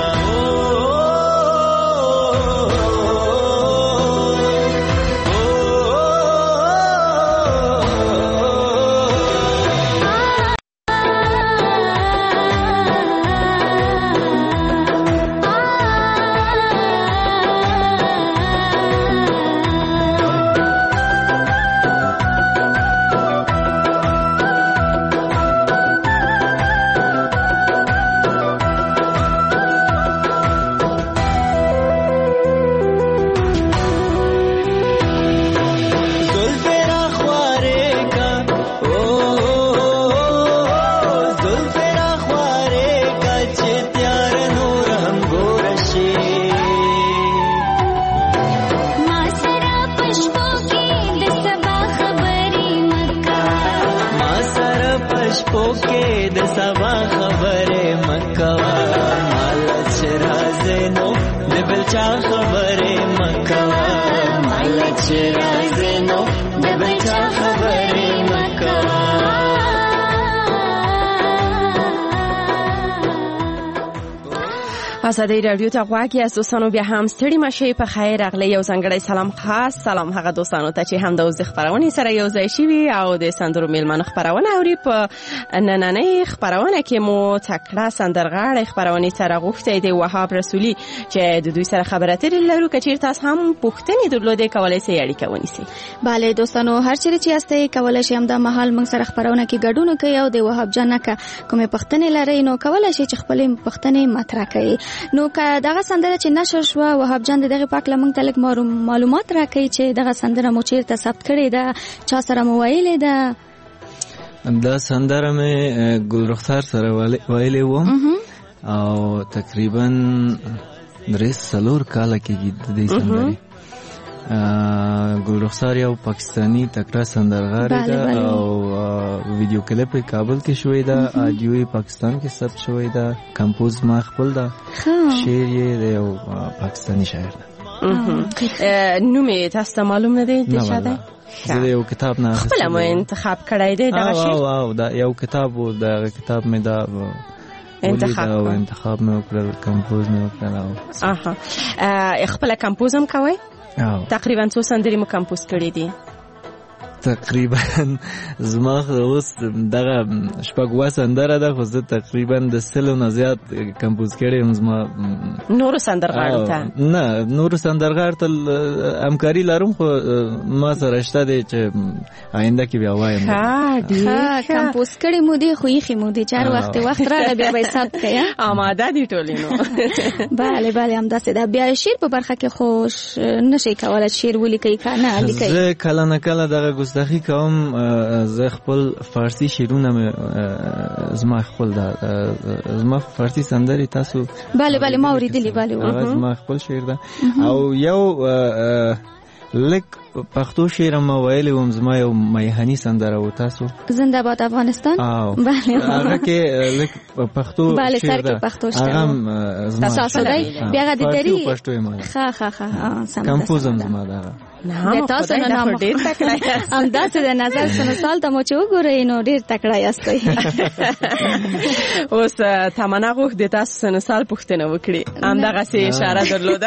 آزادی رادیو ته غواړي از دوستانو بیا هم ستړي مشه په خیر اغلی یو ځانګړی سلام خاص سلام هغه دوستانو ته چې هم د وز خبرونه سره یو ځای شي او د سندرو میلمنو خبرونه اوري په نننۍ خبرونه کې مو تکړه سندرغاړي خبرونه سره غوښتي دی وهاب رسولي چې د دوی سره خبرې ترې لرو کچیر تاسو هم پوښتنې درلودې کولای شئ اړیکه ونیسئ. bale دوستانو هر چیرې چې یاستئ کولای شئ هم د محل موږ سره خبرونه کې ګډون کوي او د وهاب جنکه کومه پوښتنې لري نو کولای شئ چې خپل پوښتنې مطرح کړئ. نو که دغه سندره چې نشر شو وهاب جان دغه پاک لمنګ تلک معلومات راکړي چې دغه سندره مو چیرته ثبت کړې ده چا سره مو ویلې ده؟ دا سندره مې ګل رخسار سره ویلې و او تقریبا درې څلور کاله کېږي د دې سندرې. ګل رخسار یو پاکستانی تکړه سندرغاړی ده او ویډیو کلیپ یې کابل کې شوی ده، آډیو یې پاکستان کې ثبت شوی ده، کمپوز ما خپل ده، شعر یې د یو پاکستانی شاعر ده. نوم یې تاسو ته معلوم نه دی؟ نه والله زه د یو کتاب نه خپله مو انتخاب کړی دی دغه شعر؟ او او دا یو کتاب و دغه کتاب مې دا انتخاب او انتخاب مې وکړل، کمپوز مې وکړل. اها خپله کمپوز هم کوئ؟ تقریبا څو سندرې مو کمپوز کړې دي؟ تقریبا زما اوس دغه شپږ اووه سندره ده خو زه تقریبا د سلو نه زیات کمپوز کړی یم. زما نورو سندرغاړو ته نه نورو سندرغاړو ته همکاري لرم خو ما سره شته دی چې آینده کې بیا وایم. ښه کمپوز کړی مو دی خو یې مو دی چار وخت وخت راغی بیا به ثبت کړئ. آماده دي ټولې نو. bale bale همداسې ده. بیا شعر په برخه کې خو نشئ کولی شعر ولیکئ که نه لیکئ؟ زه کله نه کله دغه ګستاخي کوم. زه خپل فارسی شعرونه زما خپل ده، زما فارسی سندرې تاسو bale bale ما اورېدلې bale زما خپل شعر ده او یو لک پښتو شعر ما ویلې وم زما یو میهني سندره و تاسو زنده باد افغانستان. bale هغه کې لک پښتو شعر ده هغه تاسو اصلي بیا غدي دري پښتو ما ښه ښه ښه سم کمپوزم زما ده. نه تاسو نه نام ډیر تکړه یاست. ام داسې د نظر سن سال ته مو چې وګورئ نو ډیر تکړه یاست. اوس تمنا غوښ د تاسو سن سال پوښتنه وکړي ام دغه سي اشاره درلوده.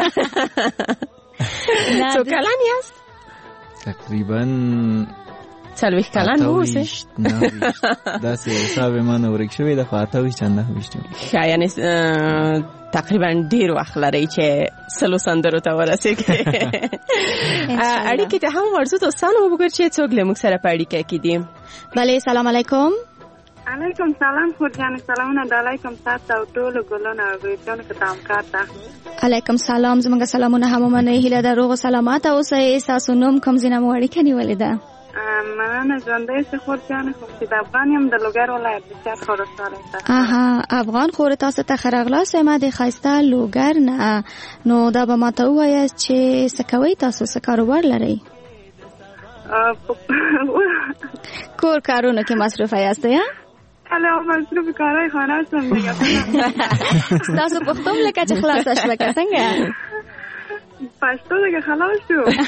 څو کلن یاست؟ تقریبا څلوېښت کلن اوسئ. داسې حساب ما نه ورک شوی ده خو اته ویشت نه ویشت. ښه یعنې تقریبا ډیر وخت لري چې سلو سندرو ته ورسېږئ. اړیکې ته هم ورځو دوستانو وګورئ چې څوک له موږ سره په اړیکه کې دي. bale سلام علیکم. علیکم سلام خورجان سلامونه د علیکم تاسو او ټول ګلونه او ګیتونه کتام کارته. علیکم سلام زموږ سلامونه هم منئ. هیله ده روغ سلامات اوسئ. تاسو نوم کوم ځای نه مو اړیکه نیولې ده؟ مننه ژوندۍ سه خورجان خو چې د افغان یم د لوګر ولایت د چار خورستانه. اها افغان خور تاسو ته خراغلاس ما د خایسته لوګر نه. نو دا به ماته وایاست چې څه کوئ تاسو، څه کاروبار لرئ؟ کور کارونه کې مصروفه یاست یا؟ الان مصروف کارهای خانه هستم دیگه. تاسو پختم لکه چې خلاص شوه که څنګه؟ پښتو دیگه خلاص شو.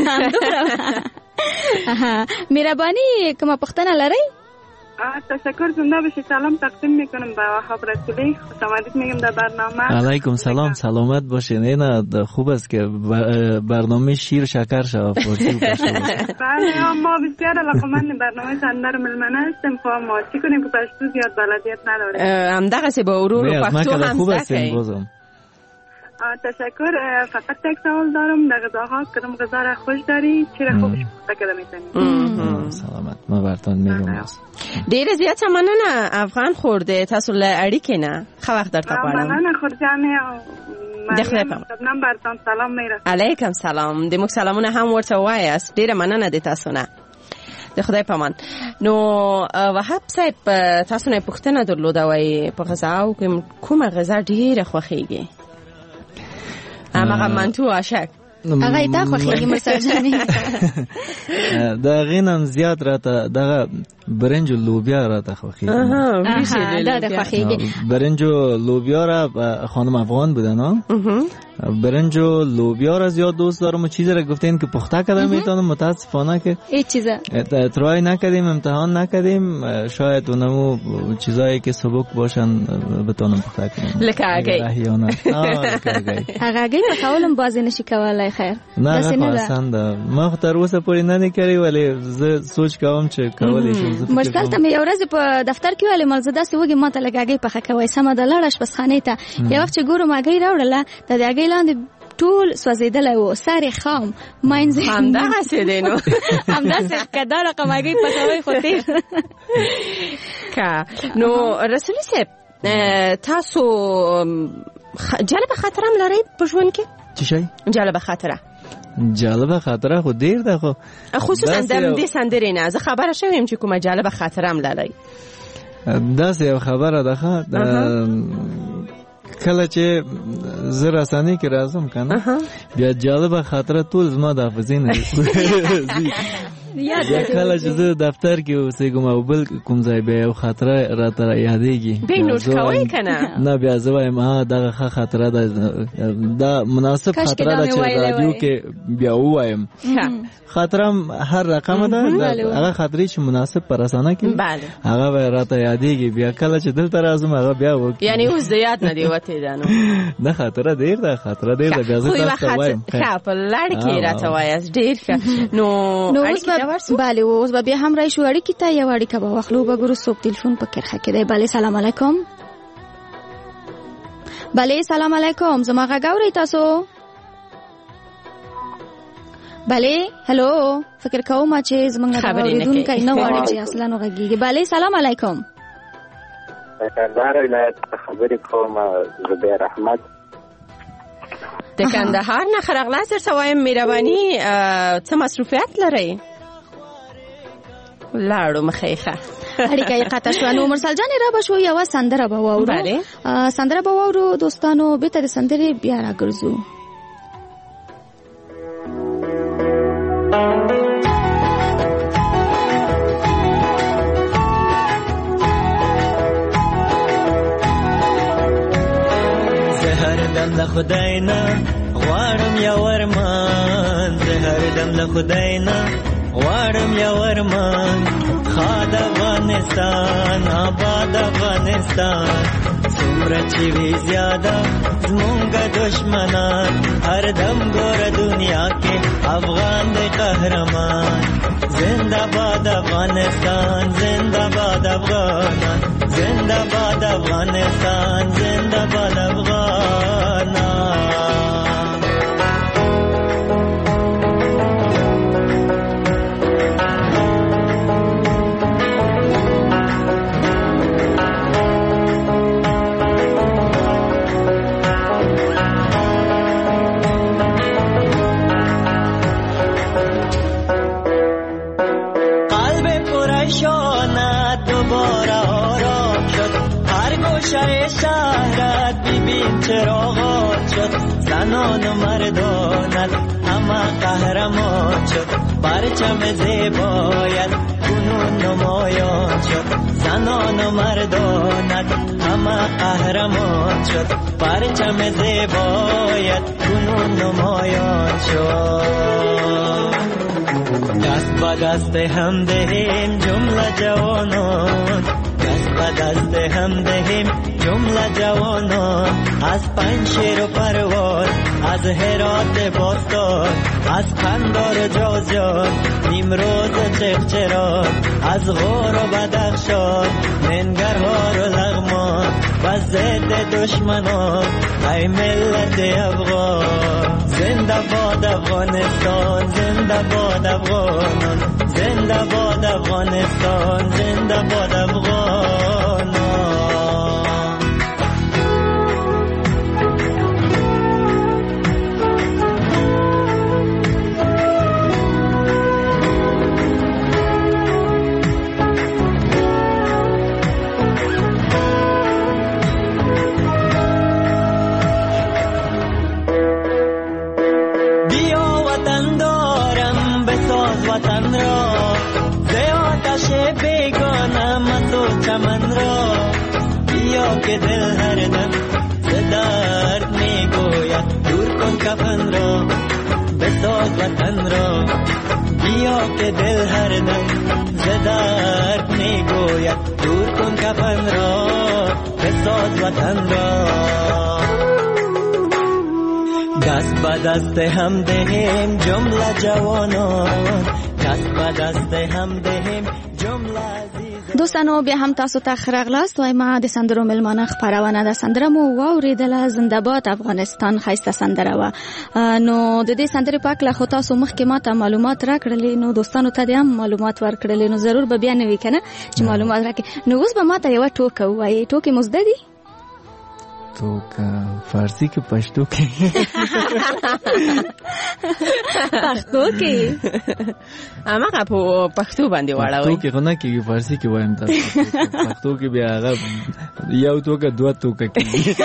مهرباني کومه پوښتنه لرئ؟ تشکر زنده باشی. سلام تقدیم میکنم به وهاب رسولی. خوش آمدید میگم در برنامه. علیکم سلام، سلامت باشین. اینا خوب است که برنامه شیر شکر شود. بله ما بسیار علاقمند برنامه سندر ملمنه هستیم. خب ما چی کنیم که پشتو زیاد بلدیت نداره. هم دقیقه سی با ورور و پشتو هم زده. تشکر. فقط یک سوال دارم. در غذاها کدام غذا را خوش داری؟ چی را خوبش بکده میتونی؟ سلامت. ما برتان میگم. ډیر زیات مننه. افغان خورده تاسو له اړیکې نه ښه وخت درته غواړم. مننه خورجانې. مریم شبنم برتان سلام میره. علیکم سلام. د موږ سلامونه هم ورته وایاست. ډیره مننه د تاسو نه. د خدای پامان. نو وهاب صاحب تاسو نه پوښتنه درلوده وای په غذا او کومه غذا ډیره خوښیږي؟ هغه منتو عاشق هغه تا خوښیږي مساجانې. دا غینم زیات راته دغه برنج لوبیا راته خوښیږي. آها دا د خوښیږي. برنج لوبیا را خانم افغان بودن ها. برنج لوبیا را زیاد دوست دارم و چیزی را گفتین که پخته کردم میتونم. متاسفانه که هیچ چیزا ترای نکردیم، امتحان نکردیم. شاید اونمو چیزایی که سبک باشن بتونم پخته کنم. لکه اگه احیانا هغه اگه پخولم بازی نشي کولای. خیر نه پسند ما خو تر اوسه پورې نه کړی ولی زه سوچ کوم چې کولای شم. مرسل ته مې یو ورځ په دفتر کې ویلې مل زده سوګي ماته لګاګي پخه کوي سم د لړش پس خانه ته یو وخت چې ګورم اگې راوړله د اگې لاندې ټول سوځیدل او ساري خام ماینز هم دا سیدنو هم دا څه کدا رقم اگې پخوي خو تیر کا نو رسولي صاحب تاسو جالب خاطرم لرئ په ژوند کې؟ چی شي؟ جالب خاطره. جالب خاطره خو ډیر ده خو خصوصا د دې سندرې نه زه خبره شوم چې کومه جالب خاطره هم لري. دا څه خبره ده ښه کله چې زه رسانې کې راځم کنه بیا جالب خاطره ټول زما د حافظې نه یا کله چې زه دفتر کې اوسېږم او بل کوم ځای بیا یو خاطره راته یادېږي بیا نوټ کوئ کنه؟ نه بیا زه وایم ها دغه ښه خاطره ده دا مناسب خاطره ده چې رادیو کې بیا ووایم. خاطره هر رقم ده هغه خاطرې چې مناسب پر رسانه کې هغه به راته یادېږي. بیا کله چې دلته راځم هغه بیا وکړي. یعنی اوس د یاد نه دی وتی ده. نو نه خاطره ډېر ده خاطره ډېر ده بیا زه تاسو ته وایم. ښه په لړ کې راته وایاست ډېر ښه. نو بله اوس به بیا هم رای شو اړیکې ته یو اړیکه به واخلو. به ګورو څوک تلیفون په کرخه کې دی. بله سلام علیکم. بله سلام علیکم. زما غږ اورئ تاسو؟ بله هلو فکر کوم چې زمونږ د اورېدونکی نه غواړي چې اصلا وغږېږي. بله سلام علیکم. کندهار ولایت خبرې کوم زبیر احمد د کندهار نه. ښه راغلاست درته وایم مهرباني څه مصروفیت لرئ؟ لاړو مخیخه اړیکه یې قطع شوه. نو مرسل جانې را به شو یوه سندره به واورو. سندره به واورو دوستانو. بېرته د سندرې بیا راګرځو. زه هردم له خدای نه غواړم یو ارمان. زه هردم له خدای نه غواړم یو ارمان. خاد افغانستان آباد افغانستان څومره چې وي زیاده زمونږ دشمنان هر دم ګوره دنیا کې افغان دی قهرمان. زنده باد افغانستان زنده باد افغانان زنده باد افغانستان زنده باد افغانان. گوشه شهرت ببین چراغات شد زنان و مردانت همه قهرمان شد پرچم زیبایت کنون نمایان شد زنان و مردانت همه قهرمان شد پرچم زیبایت کنون نمایان شد دست به دست هم دهیم جمله جوانان دست به دست هم دهیم جمله جوانان از پنشیر و پروان از هرات باستان از قندار جوزجان نیمروز چغچران از غور و بدخشان منگرهار و لغمان و ضد دشمنان ای ملت افغان زنده باد افغانستان زنده باد افغانان زنده باد افغانستان زنده باد افغانان وطن را ز آتش بیگانه مسو چمن را بیا که دل هر دم ز درد میگوید دور کن کفن را بساز وطن را بیا که دل هر دم ز درد میگوید دور کن کفن را بساز وطن را دست به دست هم دهیم جمله جوانان دست به دست هم دهیم جمله عزیز دوستانو بیا هم تاسو ته خراغلاست وای ما د سندرو ملمانه خبرونه ده سندره مو واوریدله زنده باد افغانستان ښایسته سندره وه نو د دې سندرې په هکله خو تاسو مخکې ما ته معلومات راکړلې نو دوستانو ته دې هم معلومات ورکړلې نو ضرور به بیا نه وي که نه چې معلومات راکړي نو اوس به ما ته یوه ټوکه ووایي ټوکې مو زده دي تو که فارسی که پښتو کې پښتو کې هغه په پښتو باندې واړوي پښتو کې خو نه کېږي فارسی کې وایم تاسو پښتو کې بیا هغه یو توکه دوه توکه کېږي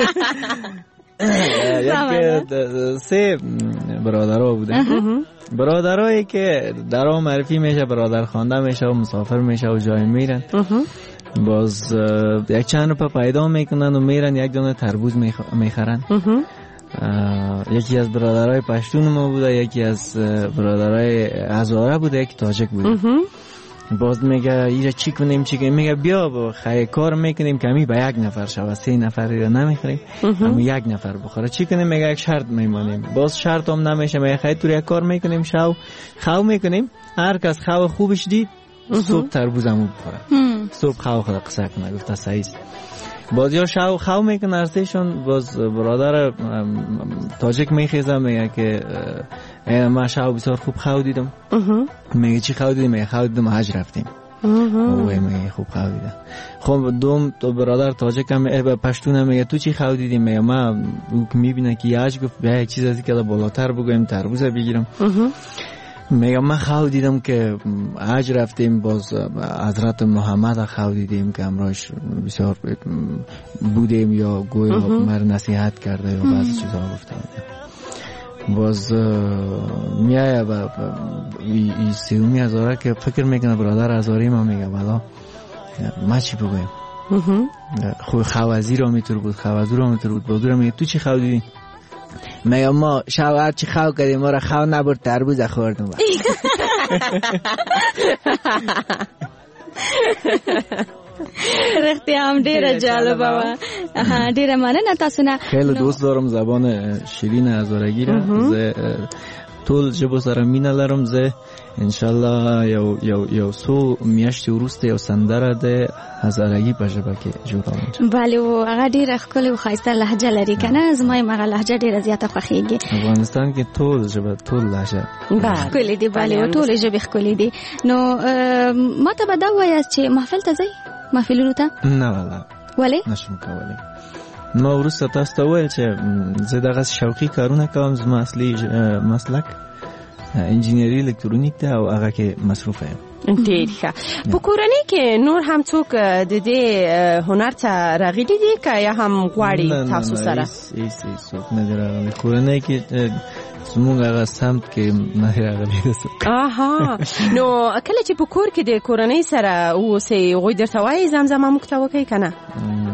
یک سه برادرها بودن برادرهایی که درها معرفی میشه برادر خوانده میشه و مسافر میشه و جای میرن باز یک چند روپه پیدا میکنن و میرن یک دانه تربوز میخرن یکی از برادرای پشتون ما بوده یکی از برادرای هزاره بوده یکی تاجک بوده باز میگه ایجا چی کنیم چی کنیم میگه بیا با خیلی کار میکنیم که همی به یک نفر شود سه نفر رو نمیخوریم همی یک نفر بخوره چی کنیم میگه یک شرط میمانیم باز شرط هم نمیشه میگه خیلی طور یک کار میکنیم شو خو میکنیم هر کس خو خوبش دید صبح تربوز همو بخوره صبح خو خدا قصه کنه گفته سعید باز یا شو خو میکنه ارسیشون باز برادر تاجک میخیزه میگه که ما شو بسیار خوب خو دیدم میگه چی خو دیدم میگه خو دیدم حج رفتیم اوه میگه خوب خو دیدم خب دوم تو برادر تاجک هم پشتون هم میگه تو چی خو دیدیم میگه ما میبینه که حج گفت بیا یک چیز از که بالاتر بگویم تربوز بگیرم میگم من خو دیدم که حج رفتیم باز حضرت محمد خو دیدیم که همراهش بسیار بودیم یا گویا مر نصیحت کرده یا بعضی چیزها گفته باز میایه و این سیومی هزاره که فکر میکنه برادر هزاری ما میگه بلا ما چی بگویم خوی خوازی را میتور بود خوازی را میتور بود بازو را میگه تو چی خو دیدی میگه ما شو هر چی خو کردیم ما را خو نبرد تربوز خوردم رښتیا هم ډیره جالبه وه ډیره مننه تاسو نه خیلی دوست دارم زبان شیرین هزارگی را زه ټول ژبو سره مینه لرم زه انشالله یو یو یو څو میاشتې وروسته یو سندره د هزارګي په ژبه کې جوړوم بله او هغه ډیره ښکلې او ښایسته لهجه لري که نه زما یې هغه لهجه ډیره زیاته خوښېږي افغانستان کې ټول ژبه ټول لهجه ښکلې دي بله او ټولې ژبې ښکلې دي نو ما ته به دا ووایاست چې محفل ته ځئ محفلونو ته نه والله ولې نشم کولی ما وروسته تاسو ته وویل چې زه دغه شوقي کارونه کوم زما اصلي مسلک انجینری الکترونیک ده او هغه کې مصروفه یم. ډېر ښه. په کورنۍ کې نور هم څوک د دې هنر ته راغلي دي که یا هم غواړي تاسو سره؟ هیڅ څوک نه دي راغلي. کورنۍ کې زموږ هغه سمت کې نه راغلي. آها. نو کله چې په کور کې د کورنۍ سره اوسئ هغوی درته وایي زمزمه موږ ته وکړئ که نه؟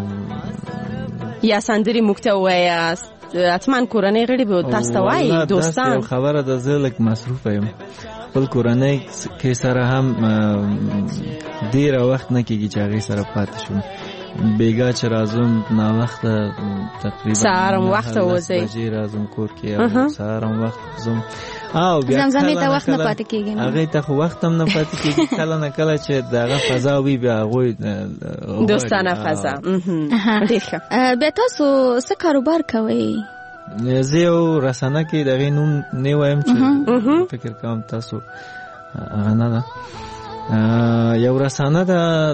یا سندرې موږ ته ووایاست؟ حتما کورنۍ غړي به تاسو ته وایي دوستان؟ خبره ده زه لږ مصروفه یم. خپل کورنۍ کې سره هم ډېره وخت نه کېږي چې هغې سره پاتې شم. بیګا چې راځم ناوخته تقریبا سهار هم وخته وځئ. لس بجې راځم کور کې او سهار هم وخت ځم. او بیا زمزمې ته وخت نه پاتې کېږي. هغې ته خو وخت هم نه پاتې کېږي. کله نه کله چې د هغه فضا وي بیا هغوی دوستانه فضا. ډېر ښه. بیا تاسو څه کاروبار کوئ؟ زه یو رسانه کې د هغې نوم نه وایم چې فکر کوم تاسو هغه نه ده. یو رسانه ده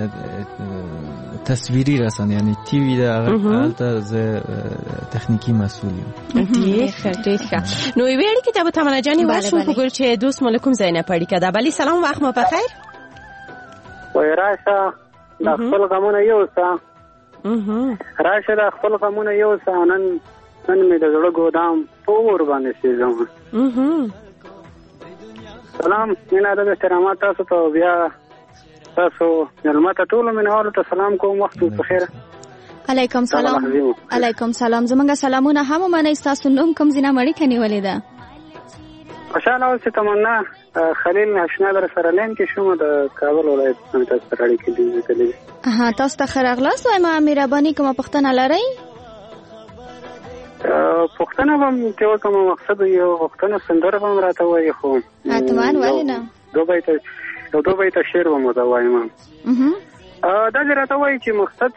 تصویري رسانه یعنی ټي وي ده. هلته زه تخنیکي مسؤل یم. ډېر ښه ډېر ښه. نو یوې اړیکې ته به تمنا جانې ورشو په ګل چې دوست مو له کوم ځای نه په اړیکه ده. بلې سلام وخت مو بخیر. وایي راشه د خپل غمونه یوسه راشه د خپل غمونه یوسه نن نن مې د زړه ګودام پور باندې سیزم. سلام مینه د احترامات تاسو ته بیا تاسو مېلمه ته ټولو مینهوالو ته سلام کوم. وخت مو بخیر. علیکم سلام. علیکم سلام. زمونږ سلامونه هم ومنئ. ستاسو نوم کوم ځای نه مو اړیکه نیولې ده؟ خوشحاله اوسئ. تمنا خلیل اشنا در سره لین کې شوم د کابل ولایت څخه تاسو سره اړیکې نیولې. ها تاسو ته ښه راغلاست. وایم مهرباني کومه پوښتنه لرئ؟ پوښتنه به م چې وکړم مقصد یو پوښتنه سندره به م راته وایي خو حتما ولې نه دو بیته یو دو بیته شعر به م ورته وایم. دا دې راته وایي چې مقصد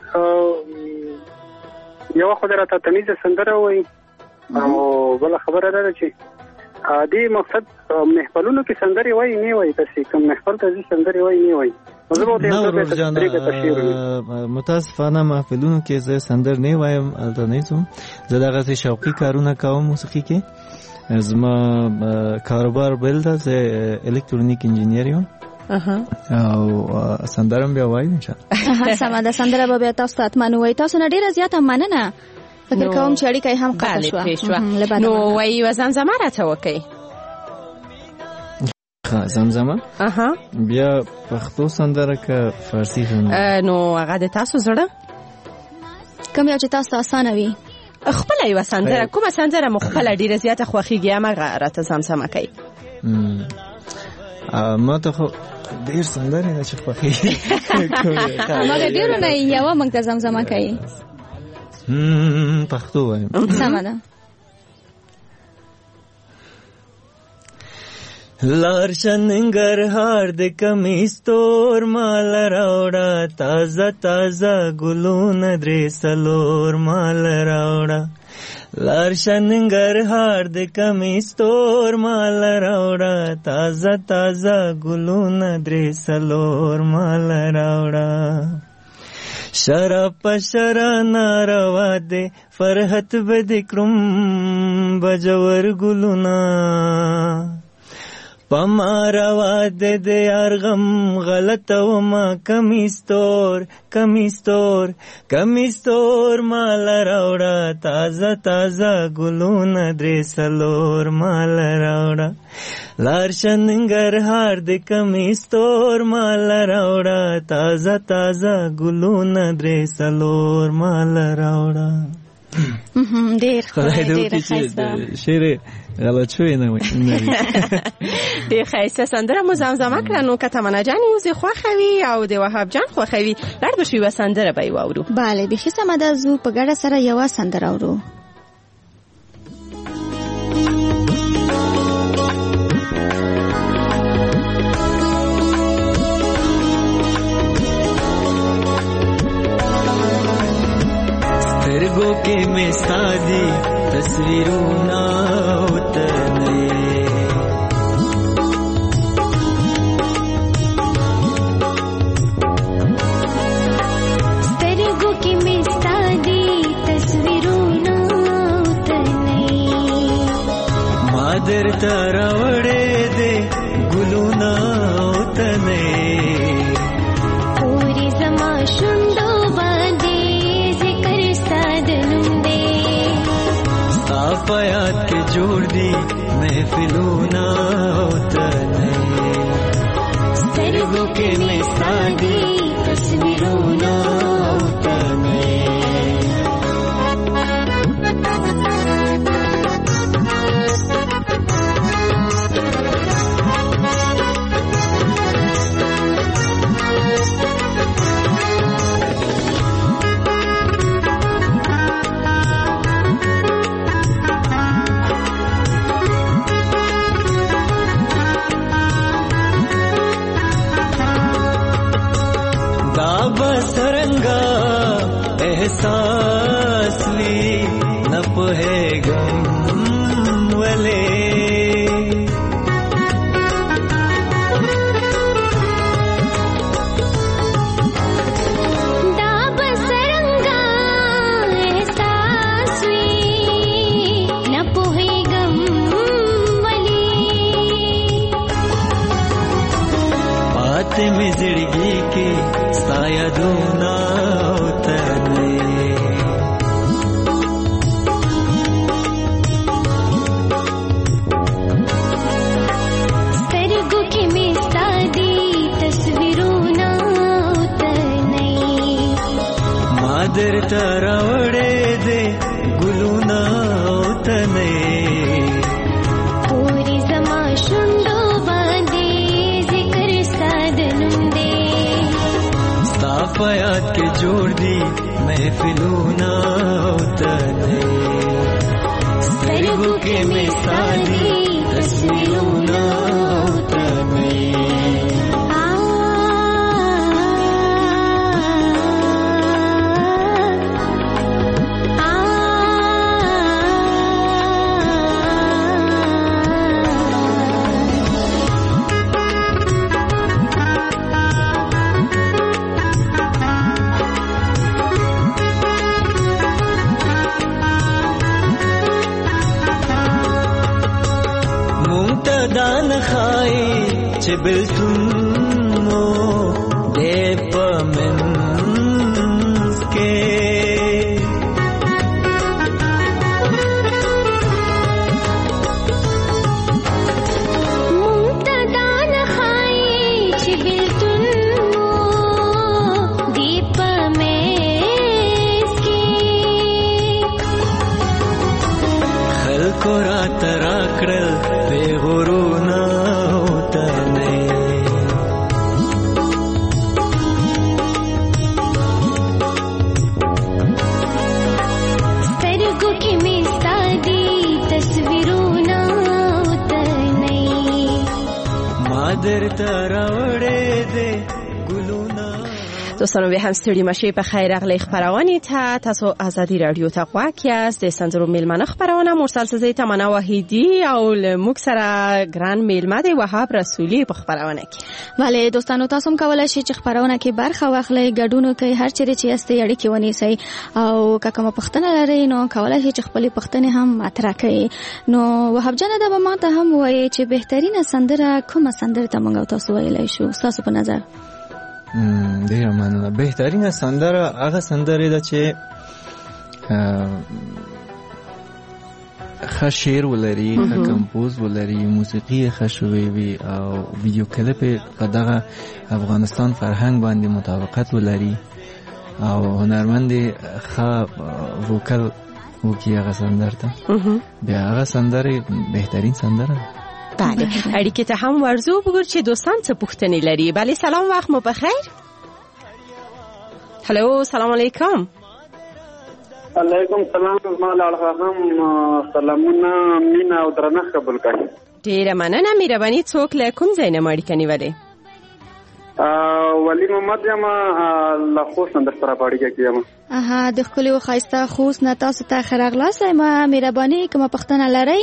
یوه خو دې راته تمیزه سندره وایي او بله خبره دا ده چې دې مقصد محفلونو کې سندرې وایي نه وایي داسې کوم محفل ته ځي سندرې وایي نه وایي. متاسفانه محفلونو کې زه سندر نه وایم. هلته نه ځم. زه دغسې شوقي کارونه کوم موسیقي کې. زما کاروبار بل ده. زه الکترونیک انجینیر یم او سندره هم بیا وایم انشاءالله. سمه ده. سندره به بیا تاسو ته حتما ووایي. تاسو نه ډېره زیاته مننه. فکر کوم چې اړیکه یې هم قطع شوه. نو وایي یوه زمزمه راته وکړئ. زمزمه بیا پښتو سندره که فارسی سندره؟ نو هغه د تاسو زړه کوم یو چې تاسو ته اسانه وي؟ خپله یوه سندره کومه سندره مو خپله ډېره زیاته خوښېږي همغه راته زمزمه کوي. ما ته خو ډېر سندرې نه چې خوښېږي. همغه ډېرو نه یوه موږ ته زمزمه کوي. پښتو وایم. سمه ده. لارشه ننګرهار د کمیس تور مال راوړه تازه تازه ګلونه درې څلور مال راوړه. لارشه ننګرهار د کمیس تور مال راوړه تازه تازه ګلونه درې څلور مال راوړه. شراب په شرا ناروا دی فرحت به د کړم بجور ګلونه پماروا د د یارغم غلط و ما کمیستور کمیستور کمیستور مال راوړه تازه تازه ګلونه درې څلور مال راوړه. لارشه ننګرهار د کمیستور مال راوړه تازه تازه ګلونه درې څلور مال راوړه. ډېر ډېر ښایسته شعر غلط شوی نه وي. ډېر ښایسته سندره مو زمزمه کړه. نو که تمنا جان یوزې خوښوي او د وهاب جان خوښوي لاړ به شو یوه سندره به یې واورو. بله بیخي سمه ده. زو په ګډه سره یوه سندره اورو. سترګو کې مې ستا دي تصویرونه وترنې سترګو کې مې ستا دي تصویرونه وترنې ما درته راوړې پيات کې جوړ دي محفلونه او تنه سترګو کې مې سادي تصویرونه او تنه बसरंगा एहसास ली न पहे गम वले दा बसरंगा एहसास ली न पहे गम वले बात में जिंदगी की सायदूना उतरने स्तरगु के में सादी तस्वीरूना उतरने मादर तरवड़े दे गुलूना उतरने पूरी जमा शुंडो बांधे जिक्र सादनुंदे पयात के जोड़ दी महफिलूना उतरने स्तरगु के में सादी तस्वीरूना उतरने दान खाई चिबिलतुन मो देप मिन्स के मुंता दान खाई चिबिलतुन मो देप मिन्स के खल को रात राकड़ल बेगुरूना उतरने स्तरगु के में सादी तस्वीरूना उतरने मादर तरवड़े दे गुलूना دوستانو به هم ستړي مشي په خیر اغلی خبرونه ته تاسو ازادي رادیو ته غواړئ د سندرو میلمنه خبرونه مرسل سزي تمنا وحیدی او موږ سره ګران میلمه دی وهاب رسولي په خبرونه کې. بله دوستانو تاسو هم کولای شئ چې خبرونه کې برخه واخلئ ګډون کوي هر چیرې چې یاستئ اړیکې ونیسئ او که کومه پوښتنه لرئ نو کولای شئ چې خپلې پوښتنې هم مطرح کړئ. نو وهاب جان دا به ماته هم وایي چې بهترینه سندره کومه سندره ته موږ تاسو ویلای شو تاسو په نظر؟ ډیره مننه. بهترینه سندره هغه سندره ده چې ښه شعر ولري، ښه کمپوز ولري، موسیقي ښه شوې وي او ویډیو کلیپ په دغه افغانستان فرهنګ باندې مطابقت ولري او هنرمند ښه وکل وکي هغه سندره ته بیا هغه سندره بهترین سندره ده. بله اړیکې ته هم ورزو وګور چې دوستان څه پوښتنې لري. بله سلام وخت مو بخیر. هلو سلام علیکم. علیکم سلام. ما لاړه هم سلامونه مینا او درنښت قبول کړئ. ډیره مننه. مهرباني څوک له کوم ځای نه مړی کني وله؟ ولی محمد یم له خوست نه در سره باړیږي کیم. اها د خپل وخایسته خوست نه تاسو ته خراغلاس ما مهرباني کومه پښتنه لرئ؟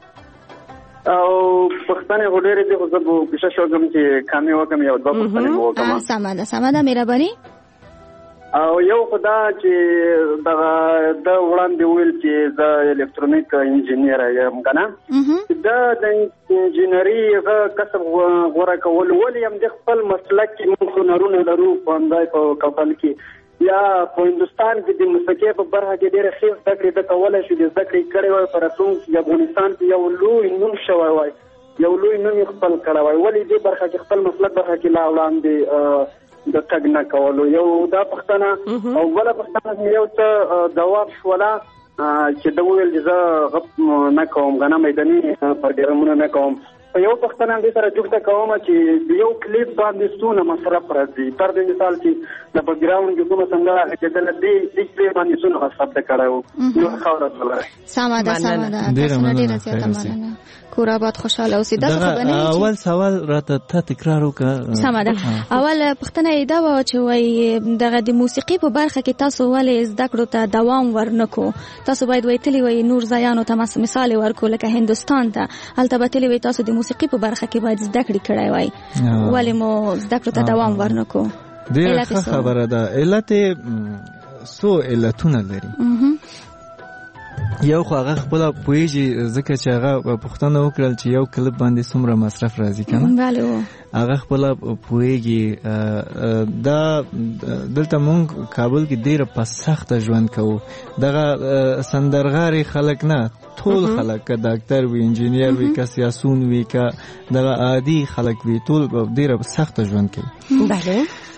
او پښتنه غوډېره دي خو زه به کوشش وکم چې کامې وکم یو دوه پښتنه وکم. سمه ده سمه ده مهرباني. او یو خدا چې دغه د وړاندې ویل چې زه الکترونیک انجینیر یم کنه دا د انجینری غو کسب غوړه کول ولې هم د خپل مسلک کې موږ هنرونه لرو په اندای په کفل کې یا په هندوستان کې د موسیقۍ په برخه کې ډېرې ښې زده کړې ده کولی شي د زده کړې کړې وای په راتلونکي کې افغانستان کې یو لوی نوم شوی وای یو لوی نوم یې خپل کړی وای ولې دې برخه کې خپل مسلک برخه کې لا وړاندې د تګ نه کولو یو دا پوښتنه او بله پوښتنه مې یو څه ځواب شوله چې ده وویل چې زه غپ نه کوم غنا میداني پروګرامونه نه کوم په یو پښتنه دې سره جوړه کوم چې د یو کلیپ باندې څونه مصرف راځي پر دې مثال چې د بیکګراوند کې کومه څنګه چې د دې د کلیپ باندې څونه مصرف کړو نو خبره ده سماده سماده تاسو ډیره زیاته مننه کور آباد خوشاله اوسئ دا خبره اول سوال راته ته تکرار وکړه سماده اول پښتنه دا و چې وای دغه د موسیقي په برخه کې تاسو ولې زده کړو ته دوام ورنکو تاسو باید وایتلی وای نور ځایانو ته مثال ورکو لکه هندستان ته هلته به تلی وای تاسو د موسیقي په برخه کې باید زده کړې کړای وای ولې مو زده کړو ته دوام ورنکو ډیره خبره ده علت سو علتونه لري یو خو هغه خپل پویږي ځکه چې هغه پښتنه وکړل چې یو کلیپ باندې څومره مصرف راځي کنه bale هغه خپل پویږي دا دلته مونږ کابل کې ډیره په سخت ژوند کوو دغه سندرغاري خلک نه ټول خلک که ډاکټر وي انجینیر وي که سیاسون وي که دغه عادي خلک وي ټول ډیره سخت ژوند کوي bale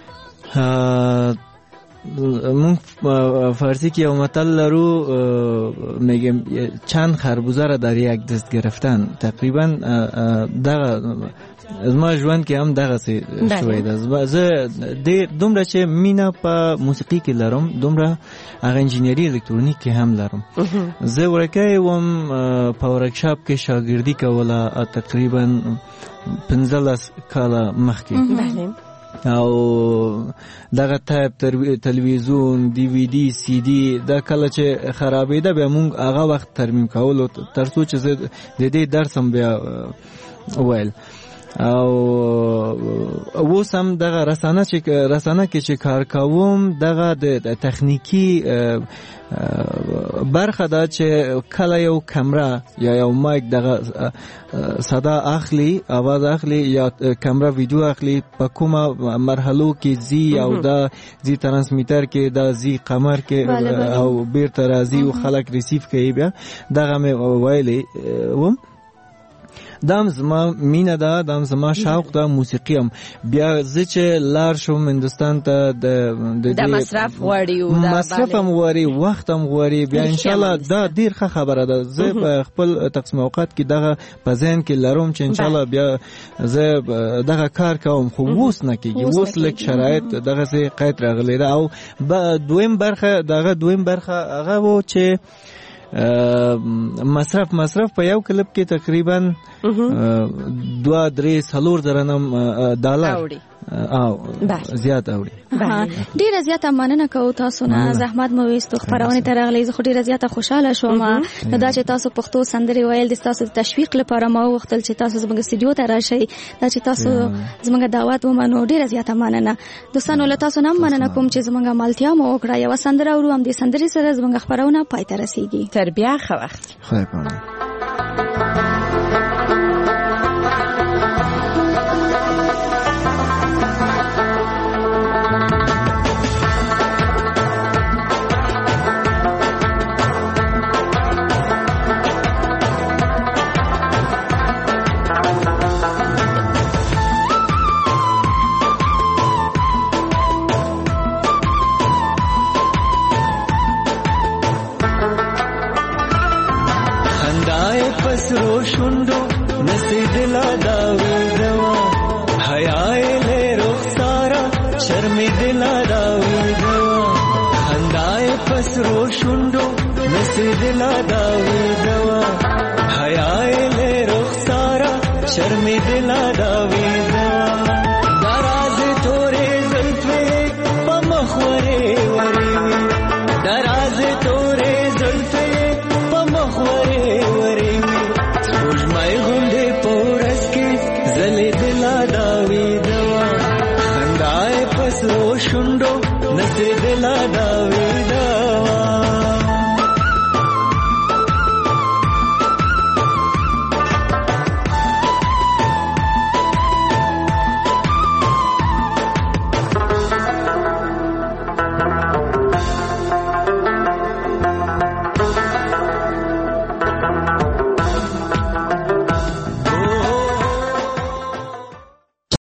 مونږ فارسی کې یو متل لرو میگم چند خربوزه را در یک دست گرفتن تقریبا دغه زما ژوند کې هم دغه څه شوی ده زه ډېر دومره چې مینه په موسیقي کې لرم دومره هغه انجینري الکترونیک کې هم لرم زه ورکی وم په ورکشاپ کې شاګردي کوله تقریبا پنځلس کاله مخکې او دغه تایپ تلویزیون دی وی دی سی دی دا کله چې خرابېده بیا مونږ هغه وخت ترمیم کولو تر څو چې زه د دې درس هم بیا ویل او اوس هم دغه رسانه چې رسانه کې چې کار کوم دغه د تخنیکی برخه دا چې کله یو کمره یا یو مایک دغه صدا اخلي आवाज اخلي یا کمره ویډیو اخلي په کومه مرحلو کې زی او دا زی ترانسمیټر کې دا زی قمر کې او بیرته راځي او خلک ریسیو کوي بیا دغه مې ویلي وم دام زما مینه ده دام زما شوق ده موسیقی هم بیا زه چې لار شوم هندوستان ته د د مصرف غواړي مصرف هم غواړي وخت هم غواړي بیا ان شاء الله دا ډیر ښه خبره ده زه په خپل تقسیم اوقات کې دغه په ذهن کې لرم چې ان شاء الله بیا زه دغه کار کوم خو اوس نه کېږي اوس لږ شرایط دغه څه قید راغلی ده او دویم برخه دغه دویم برخه هغه و چې مصرف مصرف په یو کلیپ کې تقریبا دوه درې څلور زره ډالر او زیات اوړي ډیره زیاته مننه کوم تاسو نه زحمت مو وستو خبرونه ترغلې زه ډیره زیاته خوشاله شوم نو دا چې تاسو پښتو سندري ویل د تاسو تشویق لپاره ما وختل چې تاسو زموږ استودیو ته راشئ دا چې تاسو زموږ دعوت ومنو ډیره زیاته مننه دوستانو له تاسو نه مننه کوم چې زموږ مالتیا مو وکړه یو سندره ورو هم د سندري سره زموږ خبرونه پای ته رسیدي تر بیا ښه وخت خیر پاره پسرو شوندو نسید لا داوی دوا حیاء لے رخسارا شرمی دلا داوی دوا خندائے پسرو شوندو نسید لا داوی دوا حیاء لے رخسارا شرمی دلا داوی دوا دراز تورے زلفے پمخورے وری دراز تورے زلفے پمخورے وری مای غونډې پورس کې زلې دلا داوی دوا خندای پسو شوندو نسې دلا داوی